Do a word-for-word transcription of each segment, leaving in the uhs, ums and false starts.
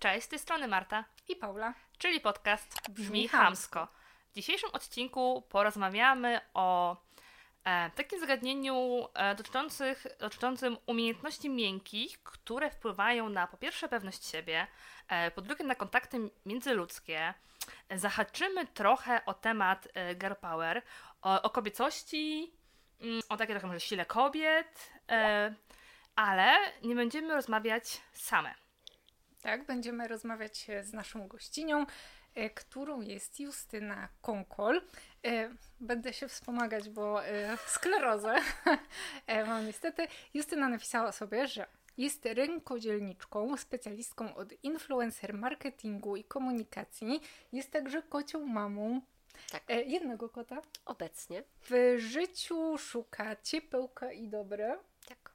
Cześć, z tej strony Marta i Paula, czyli podcast Brzmi, Brzmi Chamsko. Chamsko. W dzisiejszym odcinku porozmawiamy o e, takim zagadnieniu e, dotyczących, dotyczącym umiejętności miękkich, które wpływają na po pierwsze pewność siebie, e, po drugie na kontakty międzyludzkie. E, zahaczymy trochę o temat e, girl power, o, o kobiecości, mm, o takiej trochę może sile kobiet, e, ale nie będziemy rozmawiać same. Tak, będziemy rozmawiać z naszą gościnią, e, którą jest Justyna Konkol. E, będę się wspomagać, bo e, sklerozę e, mam niestety. Justyna napisała sobie, że jest rękodzielniczką, specjalistką od influencer marketingu i komunikacji. Jest także kocią mamą. Tak. E, jednego kota. Obecnie. W życiu szuka ciepełka i dobra. Tak.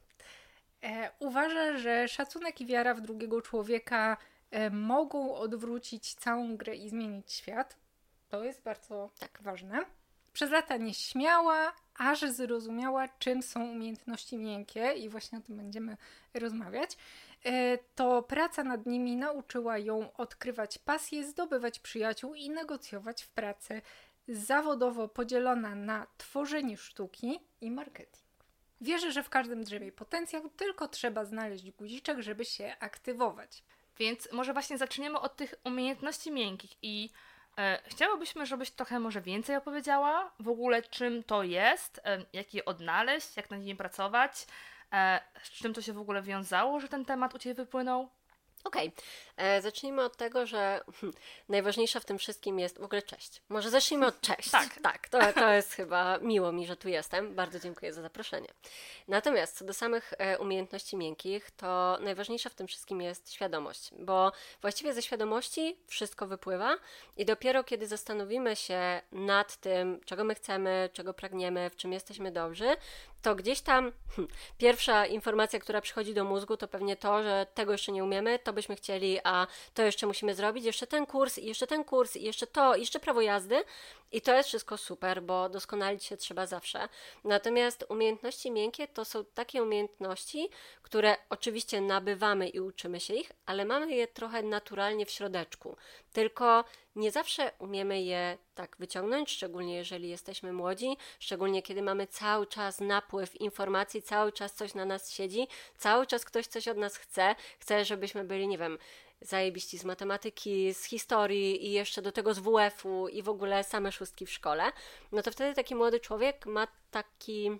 E, uważa, że szacunek i wiara w drugiego człowieka e, mogą odwrócić całą grę i zmienić świat. To jest bardzo tak ważne. Przez lata nieśmiała, aż zrozumiała, czym są umiejętności miękkie i właśnie o tym będziemy rozmawiać. E, to praca nad nimi nauczyła ją odkrywać pasję, zdobywać przyjaciół i negocjować w pracy. Zawodowo podzielona na tworzenie sztuki i marketing. Wierzę, że w każdym drzewie potencjał, tylko trzeba znaleźć guziczek, żeby się aktywować. Więc może właśnie zaczniemy od tych umiejętności miękkich i e, chciałybyśmy, żebyś trochę może więcej opowiedziała w ogóle, czym to jest, e, jak je odnaleźć, jak nad nim pracować, e, z czym to się w ogóle wiązało, że ten temat u Ciebie wypłynął. Okej, okay. Zacznijmy od tego, że hm, najważniejsza w tym wszystkim jest w ogóle cześć. Może zacznijmy od cześć. Tak. Tak, to, to jest chyba miło mi, że tu jestem. Bardzo dziękuję za zaproszenie. Natomiast co do samych e, umiejętności miękkich, to najważniejsza w tym wszystkim jest świadomość, bo właściwie ze świadomości wszystko wypływa i dopiero kiedy zastanowimy się nad tym, czego my chcemy, czego pragniemy, w czym jesteśmy dobrzy, to gdzieś tam hm, pierwsza informacja, która przychodzi do mózgu, to pewnie to, że tego jeszcze nie umiemy, to byśmy chcieli, a to jeszcze musimy zrobić, jeszcze ten kurs, i jeszcze ten kurs, i jeszcze to, i jeszcze prawo jazdy. I to jest wszystko super, bo doskonalić się trzeba zawsze. Natomiast umiejętności miękkie to są takie umiejętności, które oczywiście nabywamy i uczymy się ich, ale mamy je trochę naturalnie w środeczku. Tylko nie zawsze umiemy je tak wyciągnąć, szczególnie jeżeli jesteśmy młodzi, szczególnie kiedy mamy cały czas napływ informacji, cały czas coś na nas siedzi, cały czas ktoś coś od nas chce, chce, żebyśmy byli, nie wiem, zajebiści z matematyki, z historii i jeszcze do tego z W F-u i w ogóle same szóstki w szkole, no to wtedy taki młody człowiek ma taki,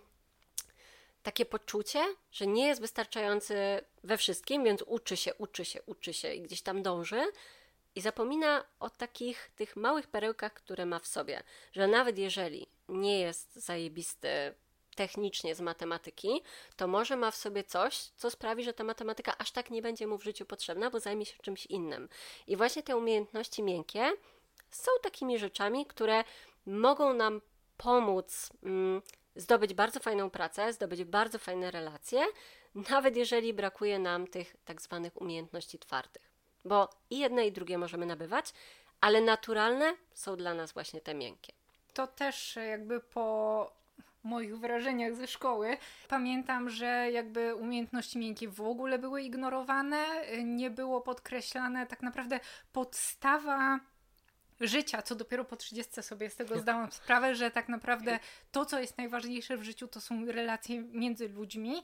takie poczucie, że nie jest wystarczający we wszystkim, więc uczy się, uczy się, uczy się i gdzieś tam dąży i zapomina o takich tych małych perełkach, które ma w sobie, że nawet jeżeli nie jest zajebisty technicznie z matematyki, to może ma w sobie coś, co sprawi, że ta matematyka aż tak nie będzie mu w życiu potrzebna, bo zajmie się czymś innym. I właśnie te umiejętności miękkie są takimi rzeczami, które mogą nam pomóc mm, zdobyć bardzo fajną pracę, zdobyć bardzo fajne relacje, nawet jeżeli brakuje nam tych tak zwanych umiejętności twardych. Bo i jedne i drugie możemy nabywać, ale naturalne są dla nas właśnie te miękkie. To też jakby po moich wrażeniach ze szkoły. Pamiętam, że jakby umiejętności miękkie w ogóle były ignorowane, nie było podkreślane tak naprawdę podstawa życia, co dopiero po trzydziestce sobie z tego zdałam sprawę, że tak naprawdę to, co jest najważniejsze w życiu, to są relacje między ludźmi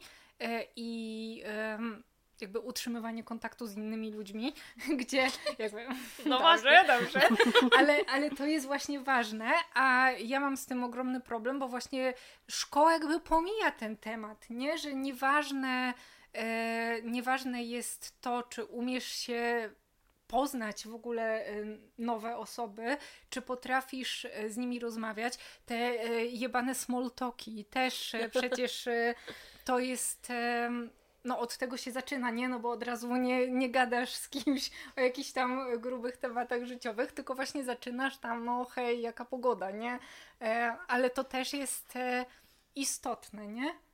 i jakby utrzymywanie kontaktu z innymi ludźmi, gdzie jakby... No dobrze, dobrze, ale, ale to jest właśnie ważne, a ja mam z tym ogromny problem, bo właśnie szkoła jakby pomija ten temat, nie? Że nieważne, e, nieważne jest to, czy umiesz się poznać w ogóle nowe osoby, czy potrafisz z nimi rozmawiać. Te jebane small talki też przecież to jest... No od tego się zaczyna, nie? No bo od razu nie, nie gadasz z kimś o jakichś tam grubych tematach życiowych, tylko właśnie zaczynasz tam, no hej, jaka pogoda, nie? E, ale to też jest e, istotne, nie?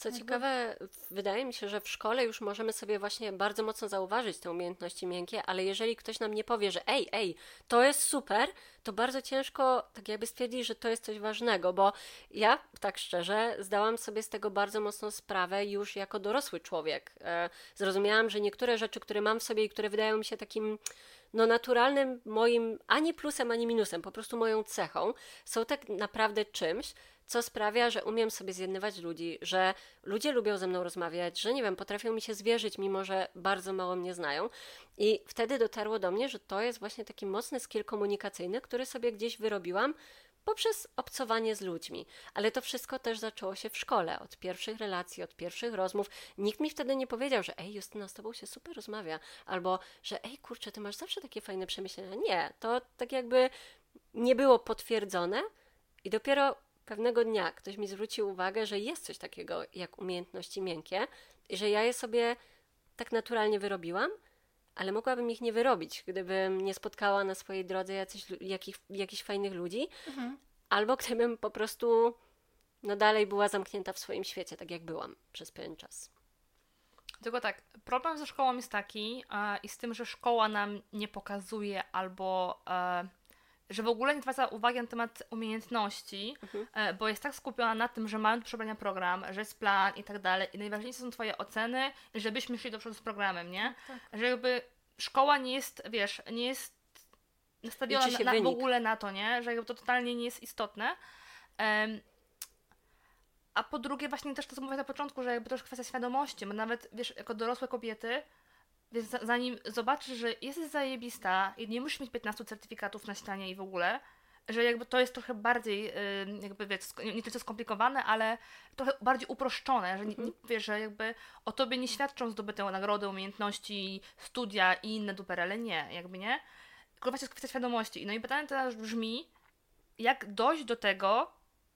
Co mhm. ciekawe, wydaje mi się, że w szkole już możemy sobie właśnie bardzo mocno zauważyć te umiejętności miękkie, ale jeżeli ktoś nam nie powie, że ej, ej, to jest super, to bardzo ciężko tak jakby stwierdzić, że to jest coś ważnego, bo ja tak szczerze zdałam sobie z tego bardzo mocno sprawę już jako dorosły człowiek. E, zrozumiałam, że niektóre rzeczy, które mam w sobie i które wydają mi się takim no naturalnym moim ani plusem, ani minusem, po prostu moją cechą, są tak naprawdę czymś, co sprawia, że umiem sobie zjednywać ludzi, że ludzie lubią ze mną rozmawiać, że nie wiem, potrafią mi się zwierzyć, mimo że bardzo mało mnie znają. I wtedy dotarło do mnie, że to jest właśnie taki mocny skill komunikacyjny, który sobie gdzieś wyrobiłam poprzez obcowanie z ludźmi. Ale to wszystko też zaczęło się w szkole, od pierwszych relacji, od pierwszych rozmów. Nikt mi wtedy nie powiedział, że ej, Justyna, z tobą się super rozmawia, albo że ej, kurczę, ty masz zawsze takie fajne przemyślenia. Nie, to tak jakby nie było potwierdzone i dopiero pewnego dnia ktoś mi zwrócił uwagę, że jest coś takiego jak umiejętności miękkie i że ja je sobie tak naturalnie wyrobiłam, ale mogłabym ich nie wyrobić, gdybym nie spotkała na swojej drodze jacyś, jakich, jakichś fajnych ludzi, mhm. albo gdybym po prostu no dalej była zamknięta w swoim świecie, tak jak byłam przez pewien czas. Tylko tak, problem ze szkołą jest taki e, i z tym, że szkoła nam nie pokazuje albo e, że w ogóle nie zwraca uwagi na temat umiejętności, mhm. e, bo jest tak skupiona na tym, że mamy do przebrania program, że jest plan i tak dalej i najważniejsze są twoje oceny, żebyśmy szli do przodu z programem, nie? Tak, tak. Że jakby szkoła nie jest, wiesz, nie jest nastawiona na, na, w ogóle na to, nie? Że jakby to totalnie nie jest istotne. Um, a po drugie właśnie też to, co mówię na początku, że jakby to już kwestia świadomości, bo nawet, wiesz, jako dorosłe kobiety, więc zanim zobaczysz, że jesteś zajebista i nie musisz mieć piętnastu certyfikatów na ścianie i w ogóle, że jakby to jest trochę bardziej, yy, jakby wiesz, nie tylko skomplikowane, ale trochę bardziej uproszczone, że, nie, nie, wiesz, że jakby o tobie nie świadczą zdobyte nagrody, umiejętności, studia i inne duperele, nie, jakby nie. Tylko właśnie jest kwestia świadomości. No i pytanie teraz brzmi, jak dojść do tego,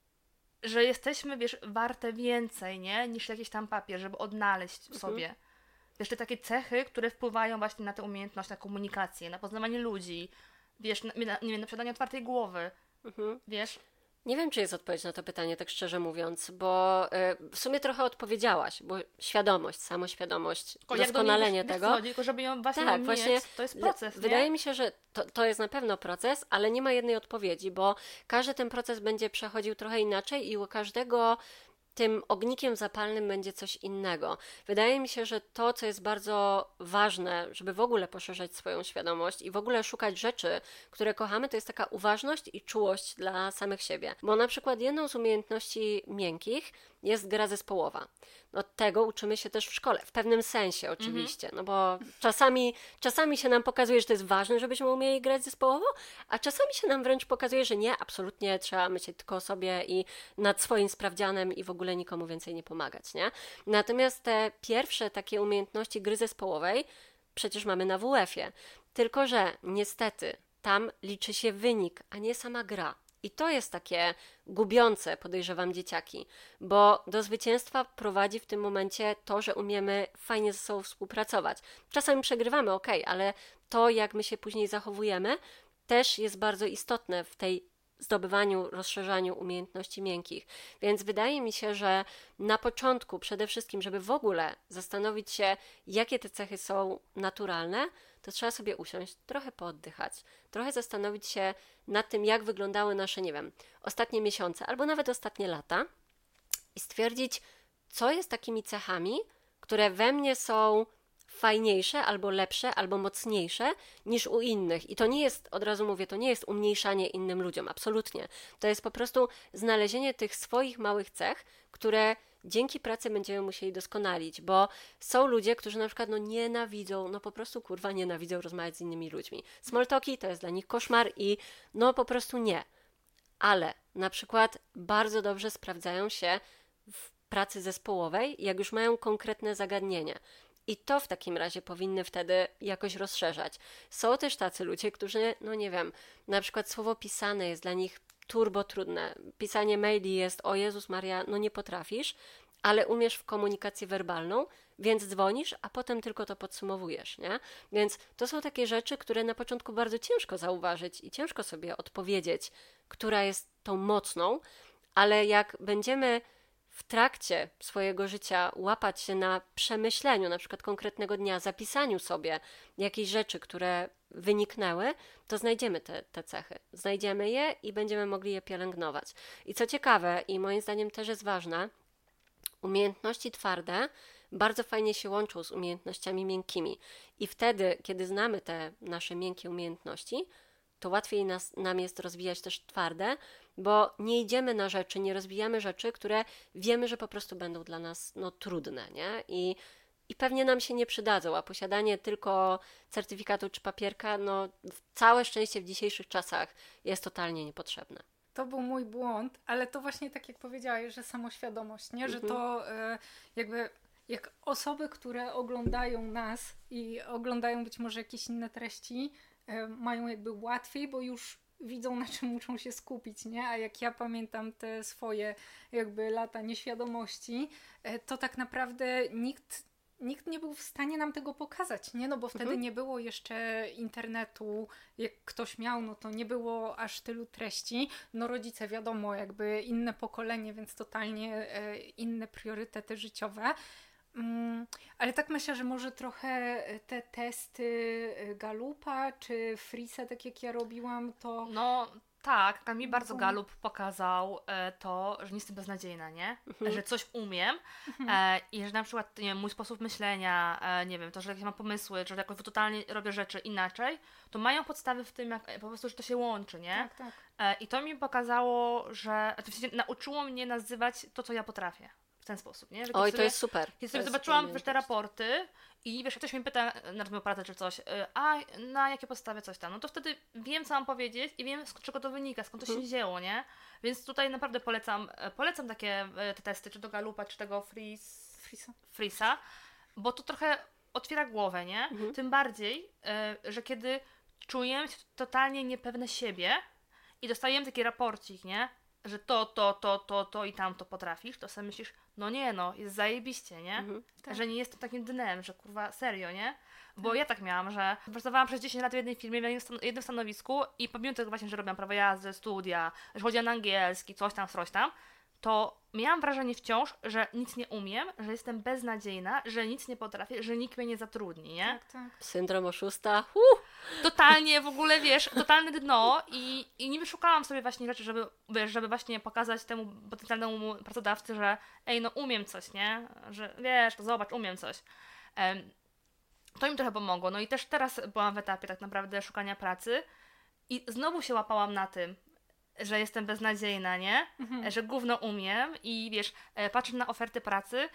że jesteśmy, wiesz, warte więcej, nie, niż jakiś tam papier, żeby odnaleźć w sobie. Mhm. Wiesz, te takie cechy, które wpływają właśnie na tę umiejętność, na komunikację, na poznawanie ludzi, wiesz, na, na, nie wiem, na posiadanie otwartej głowy, mhm. wiesz. Nie wiem, czy jest odpowiedź na to pytanie, tak szczerze mówiąc, bo y, w sumie trochę odpowiedziałaś, bo świadomość, samoświadomość, tylko doskonalenie jak do niej tego. Chodzi, tylko żeby ją właśnie tak, mieć, właśnie to jest proces, nie? Wydaje mi się, że to, to jest na pewno proces, ale nie ma jednej odpowiedzi, bo każdy ten proces będzie przechodził trochę inaczej i u każdego tym ognikiem zapalnym będzie coś innego. Wydaje mi się, że to, co jest bardzo ważne, żeby w ogóle poszerzać swoją świadomość i w ogóle szukać rzeczy, które kochamy, to jest taka uważność i czułość dla samych siebie. Bo na przykład jedną z umiejętności miękkich jest gra zespołowa. No tego uczymy się też w szkole, w pewnym sensie oczywiście, mhm. no bo czasami, czasami się nam pokazuje, że to jest ważne, żebyśmy umieli grać zespołowo, a czasami się nam wręcz pokazuje, że nie, absolutnie trzeba myśleć tylko o sobie i nad swoim sprawdzianem i w ogóle nikomu więcej nie pomagać, nie? Natomiast te pierwsze takie umiejętności gry zespołowej przecież mamy na W F-ie, tylko że niestety tam liczy się wynik, a nie sama gra. I to jest takie gubiące, podejrzewam, dzieciaki, bo do zwycięstwa prowadzi w tym momencie to, że umiemy fajnie ze sobą współpracować. Czasami przegrywamy, okej, okay, ale to, jak my się później zachowujemy, też jest bardzo istotne w tej zdobywaniu, rozszerzaniu umiejętności miękkich. Więc wydaje mi się, że na początku przede wszystkim, żeby w ogóle zastanowić się, jakie te cechy są naturalne, to trzeba sobie usiąść, trochę pooddychać, trochę zastanowić się nad tym, jak wyglądały nasze, nie wiem, ostatnie miesiące albo nawet ostatnie lata i stwierdzić, co jest takimi cechami, które we mnie są fajniejsze, albo lepsze, albo mocniejsze niż u innych. I to nie jest, od razu mówię, to nie jest umniejszanie innym ludziom, absolutnie. To jest po prostu znalezienie tych swoich małych cech, które dzięki pracy będziemy musieli doskonalić, bo są ludzie, którzy na przykład no nienawidzą, no po prostu kurwa nienawidzą rozmawiać z innymi ludźmi. Small talki to jest dla nich koszmar i no po prostu nie. Ale na przykład bardzo dobrze sprawdzają się w pracy zespołowej, jak już mają konkretne zagadnienie. I to w takim razie powinny wtedy jakoś rozszerzać. Są też tacy ludzie, którzy, no nie wiem, na przykład słowo pisane jest dla nich turbo trudne. Pisanie maili jest, o Jezus Maria, no nie potrafisz, ale umiesz w komunikację werbalną, więc dzwonisz, a potem tylko to podsumowujesz, nie? Więc to są takie rzeczy, które na początku bardzo ciężko zauważyć i ciężko sobie odpowiedzieć, która jest tą mocną, ale jak będziemy w trakcie swojego życia łapać się na przemyśleniu, na przykład konkretnego dnia, zapisaniu sobie jakichś rzeczy, które wyniknęły, to znajdziemy te, te cechy. Znajdziemy je i będziemy mogli je pielęgnować. I co ciekawe, i moim zdaniem też jest ważne, umiejętności twarde bardzo fajnie się łączą z umiejętnościami miękkimi. I wtedy, kiedy znamy te nasze miękkie umiejętności, to łatwiej nas, nam jest rozwijać też twarde, bo nie idziemy na rzeczy, nie rozwijamy rzeczy, które wiemy, że po prostu będą dla nas no, trudne, nie? I, i pewnie nam się nie przydadzą, a posiadanie tylko certyfikatu czy papierka, no całe szczęście w dzisiejszych czasach jest totalnie niepotrzebne. To był mój błąd, ale to właśnie tak jak powiedziałaś, że samoświadomość, nie? Że to y, jakby jak osoby, które oglądają nas i oglądają być może jakieś inne treści, y, mają jakby łatwiej, bo już widzą, na czym muszą się skupić, nie? A jak ja pamiętam te swoje jakby lata nieświadomości, y, to tak naprawdę nikt nikt nie był w stanie nam tego pokazać, nie? No bo wtedy mhm. nie było jeszcze internetu, jak ktoś miał, no to nie było aż tylu treści. No rodzice wiadomo, jakby inne pokolenie, więc totalnie e, inne priorytety życiowe. Mm, ale tak myślę, że może trochę te testy Gallupa czy Frisa, tak jak ja robiłam, to... No... Tak, mi bardzo Gallup pokazał e, to, że nie jestem beznadziejna, nie? Mhm. Że coś umiem mhm. e, i że na przykład nie wiem, mój sposób myślenia, e, nie wiem, to, że jakieś mam pomysły, że jakoś totalnie robię rzeczy inaczej, to mają podstawy w tym, jak, po prostu, że to się łączy, nie? Tak, tak. E, I to mi pokazało, że w sensie nauczyło mnie nazywać to, co ja potrafię. W ten sposób, nie? Że Oj, sobie, to jest super. Kiedy sobie zobaczyłam wiesz, te raporty i wiesz, ktoś mnie pyta na czym pracę czy coś, a na jakiej podstawie coś tam, no to wtedy wiem, co mam powiedzieć i wiem, z czego to wynika, skąd to się hmm. wzięło, nie? Więc tutaj naprawdę polecam, polecam takie te testy, czy do Gallupa, czy tego Fris, Frisa. Frisa, bo to trochę otwiera głowę, nie? Hmm. Tym bardziej, że kiedy czuję się totalnie niepewne siebie i dostajemy taki raporcik, nie? Że to, to, to, to, to i tamto potrafisz, to sobie myślisz, no nie no, jest zajebiście, nie? Mhm, tak. Że nie jestem takim dnem, że kurwa serio, nie? Bo tak. ja tak miałam, że pracowałam przez dziesięć lat w jednej firmie, w jednym stanowisku i pomimo tego właśnie, że robiłam prawo jazdy, studia, że chodziłam na angielski, coś tam, coś tam, to miałam wrażenie wciąż, że nic nie umiem, że jestem beznadziejna, że nic nie potrafię, że nikt mnie nie zatrudni, nie? Tak, tak. Syndrom oszusta. Uh! Totalnie w ogóle, wiesz, totalne dno i, i niby szukałam sobie właśnie rzeczy, żeby, wiesz, żeby właśnie pokazać temu potencjalnemu pracodawcy, że ej, no umiem coś, nie? Że wiesz, to zobacz, umiem coś. Um, to mi trochę pomogło. No i też teraz byłam w etapie tak naprawdę szukania pracy i znowu się łapałam na tym, że jestem beznadziejna, nie? Mhm. Że gówno umiem i wiesz, patrzę na oferty pracy,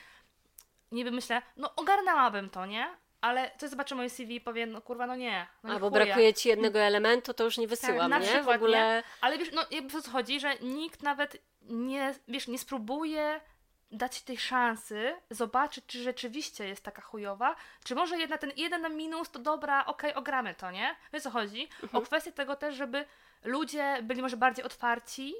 niby myślę, no ogarnęłabym to, nie? Ale coś zobaczy moje C V i powie, no kurwa, no nie. No albo brakuje ci jednego elementu, to już nie wysyłam, tak, na nie? Przykład, w ogóle... nie? Ale wiesz, no jakby o co chodzi, że nikt nawet nie, wiesz, nie spróbuje dać ci tej szansy, zobaczyć, czy rzeczywiście jest taka chujowa, czy może jednak ten jeden na minus, to dobra, okej, okay, ogramy to, nie? Wiesz o co chodzi? Mhm. O kwestię tego też, żeby ludzie byli może bardziej otwarci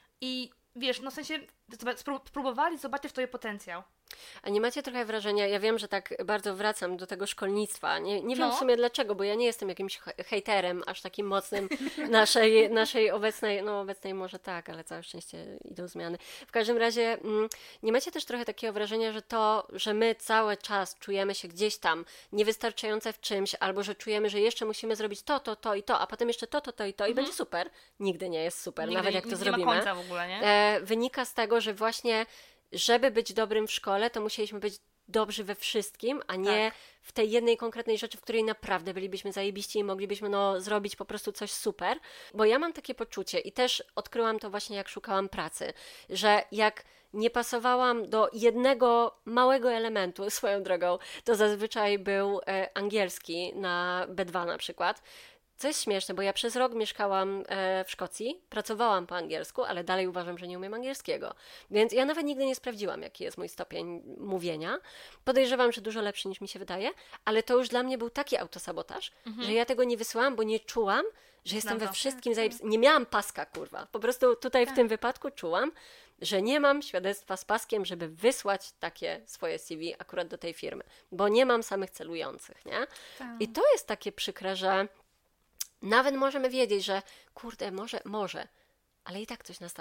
i wiesz, no w sensie spróbowali zobaczyć w tobie potencjał. A nie macie trochę wrażenia, ja wiem, że tak bardzo wracam do tego szkolnictwa, nie, nie wiem no. w sumie dlaczego, bo ja nie jestem jakimś hejterem aż takim mocnym naszej, naszej obecnej, no obecnej może tak, ale całe szczęście idą zmiany. W każdym razie mm, nie macie też trochę takiego wrażenia, że to, że my cały czas czujemy się gdzieś tam niewystarczające w czymś, albo że czujemy, że jeszcze musimy zrobić to, to, to i to, a potem jeszcze to, to, to i to mhm. i będzie super, nigdy nie jest super, nigdy, nawet jak to nie zrobimy. Nie ma końca w ogóle, nie? E, wynika z tego, że właśnie żeby być dobrym w szkole, to musieliśmy być dobrzy we wszystkim, a nie tak. w tej jednej konkretnej rzeczy, w której naprawdę bylibyśmy zajebiści i moglibyśmy no, zrobić po prostu coś super. Bo ja mam takie poczucie i też odkryłam to właśnie jak szukałam pracy, że jak nie pasowałam do jednego małego elementu, swoją drogą, to zazwyczaj był e, angielski na B dwa na przykład. Co jest śmieszne, bo ja przez rok mieszkałam e, w Szkocji, pracowałam po angielsku, ale dalej uważam, że nie umiem angielskiego. Więc ja nawet nigdy nie sprawdziłam, jaki jest mój stopień mówienia. Podejrzewam, że dużo lepszy niż mi się wydaje, ale to już dla mnie był taki autosabotaż, mhm. że ja tego nie wysyłam, bo nie czułam, że jestem we wszystkim zajebista. Nie miałam paska, kurwa. Po prostu tutaj tak. w tym wypadku czułam, że nie mam świadectwa z paskiem, żeby wysłać takie swoje C V akurat do tej firmy, bo nie mam samych celujących, nie? Tak. I to jest takie przykre, że nawet możemy wiedzieć, że kurde, może, może, ale i tak coś nas tam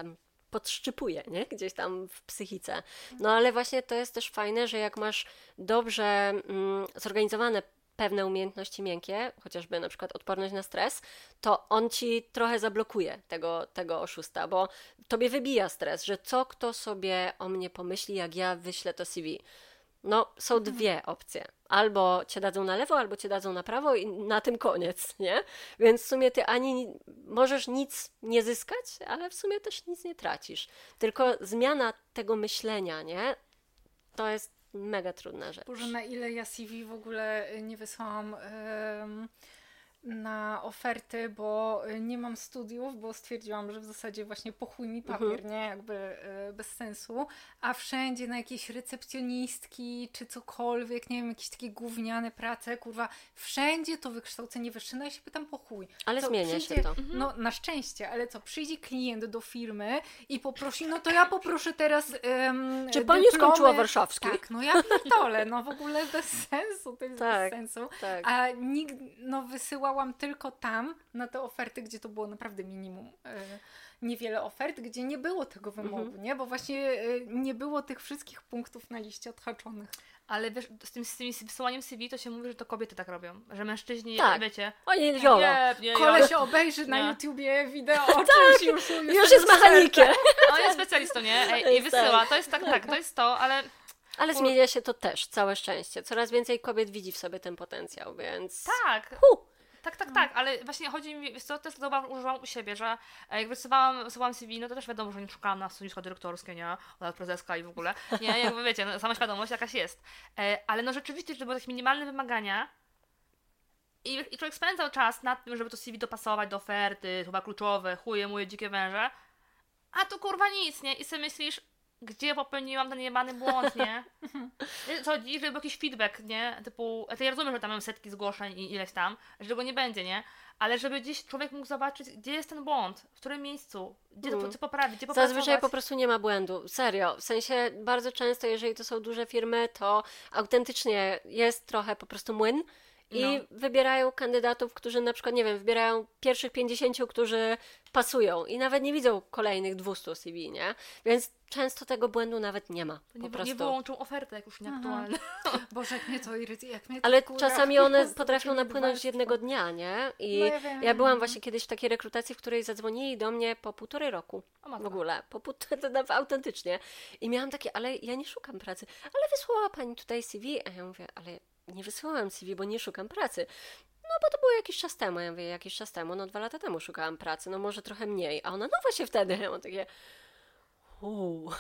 podszczypuje, nie? Gdzieś tam w psychice. No ale właśnie to jest też fajne, że jak masz dobrze mm, zorganizowane pewne umiejętności miękkie, chociażby na przykład odporność na stres, to on ci trochę zablokuje tego, tego oszusta, bo tobie wybija stres, że co kto sobie o mnie pomyśli, jak ja wyślę to C V. No, są mhm. dwie opcje. Albo cię dadzą na lewo, albo cię dadzą na prawo i na tym koniec, nie? Więc w sumie ty ani możesz nic nie zyskać, ale w sumie też nic nie tracisz. Tylko zmiana tego myślenia, nie? To jest mega trudna rzecz. Boże, na ile ja C V w ogóle nie wysłałam um, na oferty, bo nie mam studiów, bo stwierdziłam, że w zasadzie właśnie po chuj mi papier, mhm. nie? Jakby y, bez sensu. A wszędzie na jakieś recepcjonistki, czy cokolwiek, nie wiem, jakieś takie gówniane prace, kurwa, wszędzie to wykształcenie wyższe, no ja się pytam po chuj. Ale co, zmienia przyjdzie, się to. No na szczęście, ale co, przyjdzie klient do firmy i poprosi, no to ja poproszę teraz um, Czy pani dyplomy. skończyła warszawski? Tak, no ja pierdolę, no w ogóle bez sensu, to jest tak, bez sensu. Tak. A nikt, no wysyłałam tylko tam, na te oferty, gdzie to było naprawdę minimum. Yy, niewiele ofert, gdzie nie było tego wymogu, mhm. nie? Bo właśnie yy, nie było tych wszystkich punktów na liście odhaczonych. Ale wiesz, z tym, z tym wysyłaniem C V to się mówi, że to kobiety tak robią. Że mężczyźni, tak. wiecie... Oni jolo. Nie, nie, Kole się obejrzy na YouTubie wideo o tak, czymś już, już, już jest mechanikiem. On jest specjalistą, nie? Ej, i wysyła. To jest tak, tak, to jest to, ale... Ale zmienia się to też, całe szczęście. Coraz więcej kobiet widzi w sobie ten potencjał, więc... Tak. Huh. Tak, tak, tak, ale właśnie chodzi mi, wiesz co, to jest to używam u siebie, że jak wysyłałam, wysyłałam C V, no to też wiadomo, że nie szukałam na stanowisko dyrektorskie, nie? Ona prezeska i w ogóle. Nie, jakby wiecie, no, sama świadomość jakaś jest. E, ale no rzeczywiście, że były takie minimalne wymagania i, i człowiek spędzał czas nad tym, żeby to C V dopasować do oferty, chyba kluczowe, chuje, moje dzikie węże, a tu kurwa nic, nie? I sobie myślisz, gdzie popełniłam ten jebany błąd, nie? Co chodzi, żeby był jakiś feedback, nie? Typu, ja rozumiem, że tam mam setki zgłoszeń i ileś tam, że go nie będzie, nie? Ale żeby gdzieś człowiek mógł zobaczyć, gdzie jest ten błąd, w którym miejscu, gdzie to, co poprawić, gdzie popracować. Zazwyczaj po prostu nie ma błędu, serio. W sensie bardzo często, jeżeli to są duże firmy, to autentycznie jest trochę po prostu młyn. I no. wybierają kandydatów, którzy na przykład, nie wiem, wybierają pierwszych pięćdziesięciu, którzy pasują i nawet nie widzą kolejnych dwieście C V, nie? Więc często tego błędu nawet nie ma, po nie, prostu. Nie wyłączą ofertę, jak już nieaktualne. Boże, jak mnie to irytuje. Jak mnie to Ale kurwa, czasami one potrafią napłynąć jednego dnia, nie? I no ja, wiem, ja byłam właśnie kiedyś w takiej rekrutacji, w której zadzwonili do mnie po półtorej roku. W ogóle. Po półtorej, autentycznie. I miałam takie, ale ja nie szukam pracy. Ale wysłała pani tutaj C V? A ja mówię, ale nie wysyłałam C V, bo nie szukam pracy. No bo to było jakiś czas temu. Ja mówię, jakiś czas temu, no dwa lata temu szukałam pracy, no może trochę mniej. A ona, no właśnie wtedy. Ja mam takie, uuu.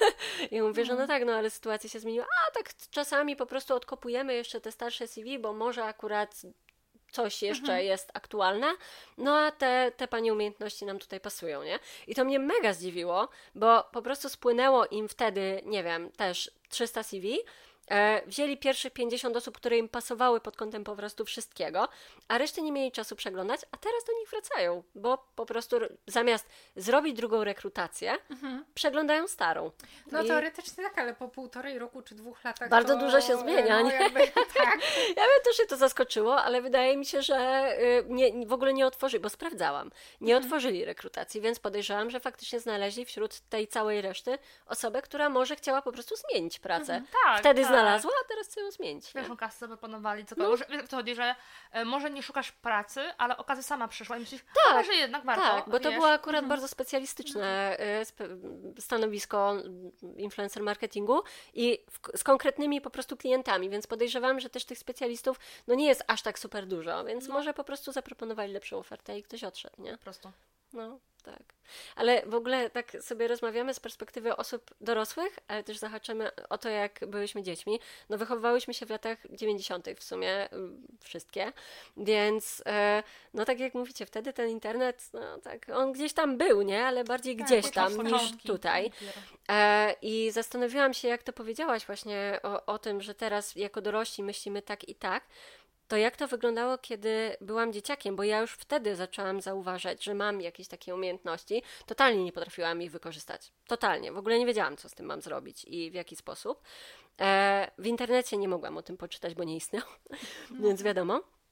I mówię, że no tak, no ale sytuacja się zmieniła. A tak czasami po prostu odkopujemy jeszcze te starsze C V, bo może akurat coś jeszcze mhm. jest aktualne, no a te, te pani umiejętności nam tutaj pasują, nie? I to mnie mega zdziwiło, bo po prostu spłynęło im wtedy, nie wiem, też trzysta C V, E, wzięli pierwszych pięćdziesiąt osób, które im pasowały pod kątem po prostu wszystkiego, a reszty nie mieli czasu przeglądać, a teraz do nich wracają, bo po prostu zamiast zrobić drugą rekrutację, mhm. przeglądają starą. No I... teoretycznie tak, ale po półtorej roku czy dwóch latach bardzo to... dużo się zmienia, no, nie? jakby, tak. Ja mnie też się to zaskoczyło, ale wydaje mi się, że y, nie, w ogóle nie otworzyli, bo sprawdzałam, nie mhm. otworzyli rekrutacji, więc podejrzewam, że faktycznie znaleźli wśród tej całej reszty osobę, która może chciała po prostu zmienić pracę. Mhm. Tak, Wtedy tak. znalazła, a teraz chcą ją zmienić. Wiesz, kasę zaproponowali, cokolwiek. No. Wiesz, to chodzi, że e, może nie szukasz pracy, ale okazja sama przyszła i myślisz, tak, może jednak warto. Tak, bo to wiesz? było akurat mhm. bardzo specjalistyczne e, spe, stanowisko influencer marketingu i w, z konkretnymi po prostu klientami, więc podejrzewam, że też tych specjalistów no nie jest aż tak super dużo, więc no. może po prostu zaproponowali lepszą ofertę i ktoś odszedł, nie? Po prostu. No, tak. Ale w ogóle tak sobie rozmawiamy z perspektywy osób dorosłych, ale też zahaczymy o to, jak byłyśmy dziećmi. No wychowywałyśmy się w latach dziewięćdziesiątych w sumie, wszystkie, więc e, no tak jak mówicie, wtedy ten internet, no tak, on gdzieś tam był, nie? Ale bardziej tak, gdzieś tam niż tutaj. E, I zastanowiłam się, jak to powiedziałaś właśnie o, o tym, że teraz jako dorośli myślimy tak i tak, to jak to wyglądało, kiedy byłam dzieciakiem, bo ja już wtedy zaczęłam zauważać, że mam jakieś takie umiejętności, totalnie nie potrafiłam ich wykorzystać. Totalnie. W ogóle nie wiedziałam, co z tym mam zrobić i w jaki sposób. E, w internecie nie mogłam o tym poczytać, bo nie istniał, więc wiadomo.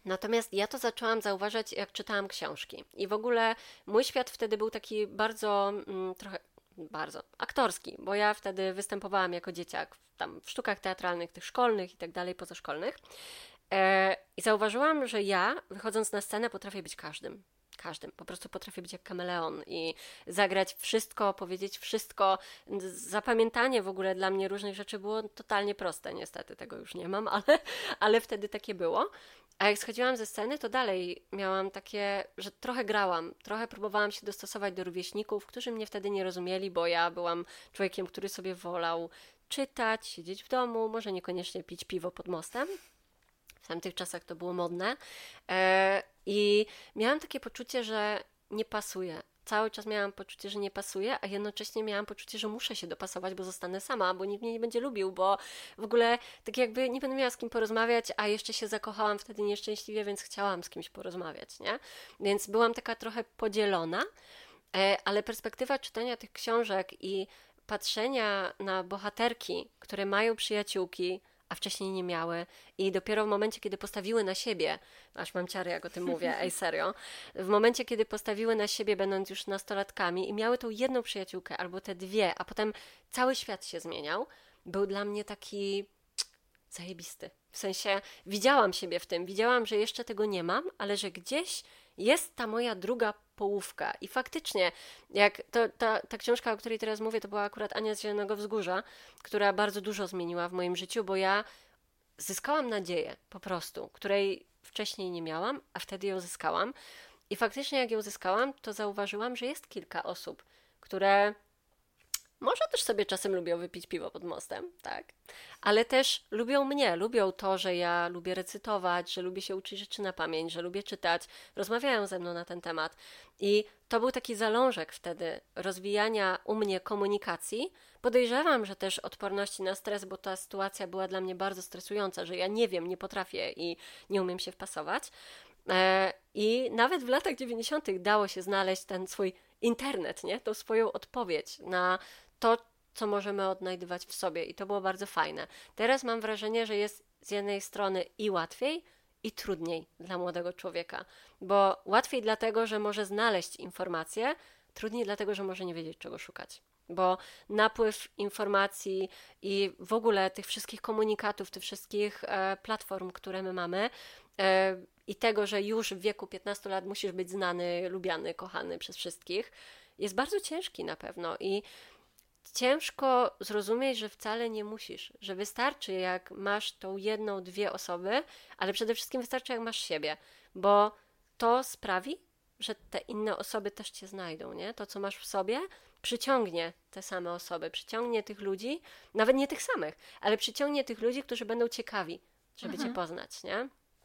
Natomiast ja to zaczęłam zauważać, jak czytałam książki. I w ogóle mój świat wtedy był taki bardzo, mm, trochę, bardzo aktorski, bo ja wtedy występowałam jako dzieciak tam w sztukach teatralnych, tych szkolnych i tak dalej, pozaszkolnych. E, I zauważyłam, że ja, wychodząc na scenę, potrafię być każdym. Każdym. Po prostu potrafię być jak kameleon i zagrać wszystko, powiedzieć wszystko. Zapamiętanie w ogóle dla mnie różnych rzeczy było totalnie proste. Niestety tego już nie mam, ale, ale wtedy takie było. A jak schodziłam ze sceny, to dalej miałam takie, że trochę grałam, trochę próbowałam się dostosować do rówieśników, którzy mnie wtedy nie rozumieli, bo ja byłam człowiekiem, który sobie wolał czytać, siedzieć w domu, może niekoniecznie pić piwo pod mostem. W tamtych czasach to było modne. E, I miałam takie poczucie, że nie pasuje. Cały czas miałam poczucie, że nie pasuje, a jednocześnie miałam poczucie, że muszę się dopasować, bo zostanę sama, bo nikt mnie nie będzie lubił, bo w ogóle tak jakby nie będę miała z kim porozmawiać, a jeszcze się zakochałam wtedy nieszczęśliwie, więc chciałam z kimś porozmawiać, nie? Więc byłam taka trochę podzielona, e, ale perspektywa czytania tych książek i patrzenia na bohaterki, które mają przyjaciółki, a wcześniej nie miały i dopiero w momencie, kiedy postawiły na siebie, aż mam ciary, jak o tym mówię, ej serio, w momencie, kiedy postawiły na siebie, będąc już nastolatkami i miały tą jedną przyjaciółkę albo te dwie, a potem cały świat się zmieniał, był dla mnie taki zajebisty. W sensie widziałam siebie w tym, widziałam, że jeszcze tego nie mam, ale że gdzieś jest ta moja druga połówka. I faktycznie, jak to, ta, ta książka, o której teraz mówię, to była akurat Ania z Zielonego Wzgórza, która bardzo dużo zmieniła w moim życiu, bo ja zyskałam nadzieję po prostu, której wcześniej nie miałam, a wtedy ją zyskałam. I faktycznie jak ją zyskałam, to zauważyłam, że jest kilka osób, które może też sobie czasem lubią wypić piwo pod mostem, tak? Ale też lubią mnie, lubią to, że ja lubię recytować, że lubię się uczyć rzeczy na pamięć, że lubię czytać, rozmawiają ze mną na ten temat. I to był taki zalążek wtedy rozwijania u mnie komunikacji. Podejrzewam, że też odporności na stres, bo ta sytuacja była dla mnie bardzo stresująca, że ja nie wiem, nie potrafię i nie umiem się wpasować. I nawet w latach dziewięćdziesiątych dało się znaleźć ten swój internet, nie? Tą swoją odpowiedź na to, co możemy odnajdywać w sobie i to było bardzo fajne. Teraz mam wrażenie, że jest z jednej strony i łatwiej, i trudniej dla młodego człowieka, bo łatwiej dlatego, że może znaleźć informacje, trudniej dlatego, że może nie wiedzieć, czego szukać. Bo napływ informacji i w ogóle tych wszystkich komunikatów, tych wszystkich e, platform, które my mamy e, i tego, że już w wieku piętnastu lat musisz być znany, lubiany, kochany przez wszystkich, jest bardzo ciężki na pewno i ciężko zrozumieć, że wcale nie musisz, że wystarczy jak masz tą jedną, dwie osoby, ale przede wszystkim wystarczy jak masz siebie, bo to sprawi, że te inne osoby też cię znajdą, nie? To, co masz w sobie, przyciągnie te same osoby, przyciągnie tych ludzi, nawet nie tych samych, ale przyciągnie tych ludzi, którzy będą ciekawi, żeby mhm. cię poznać, nie?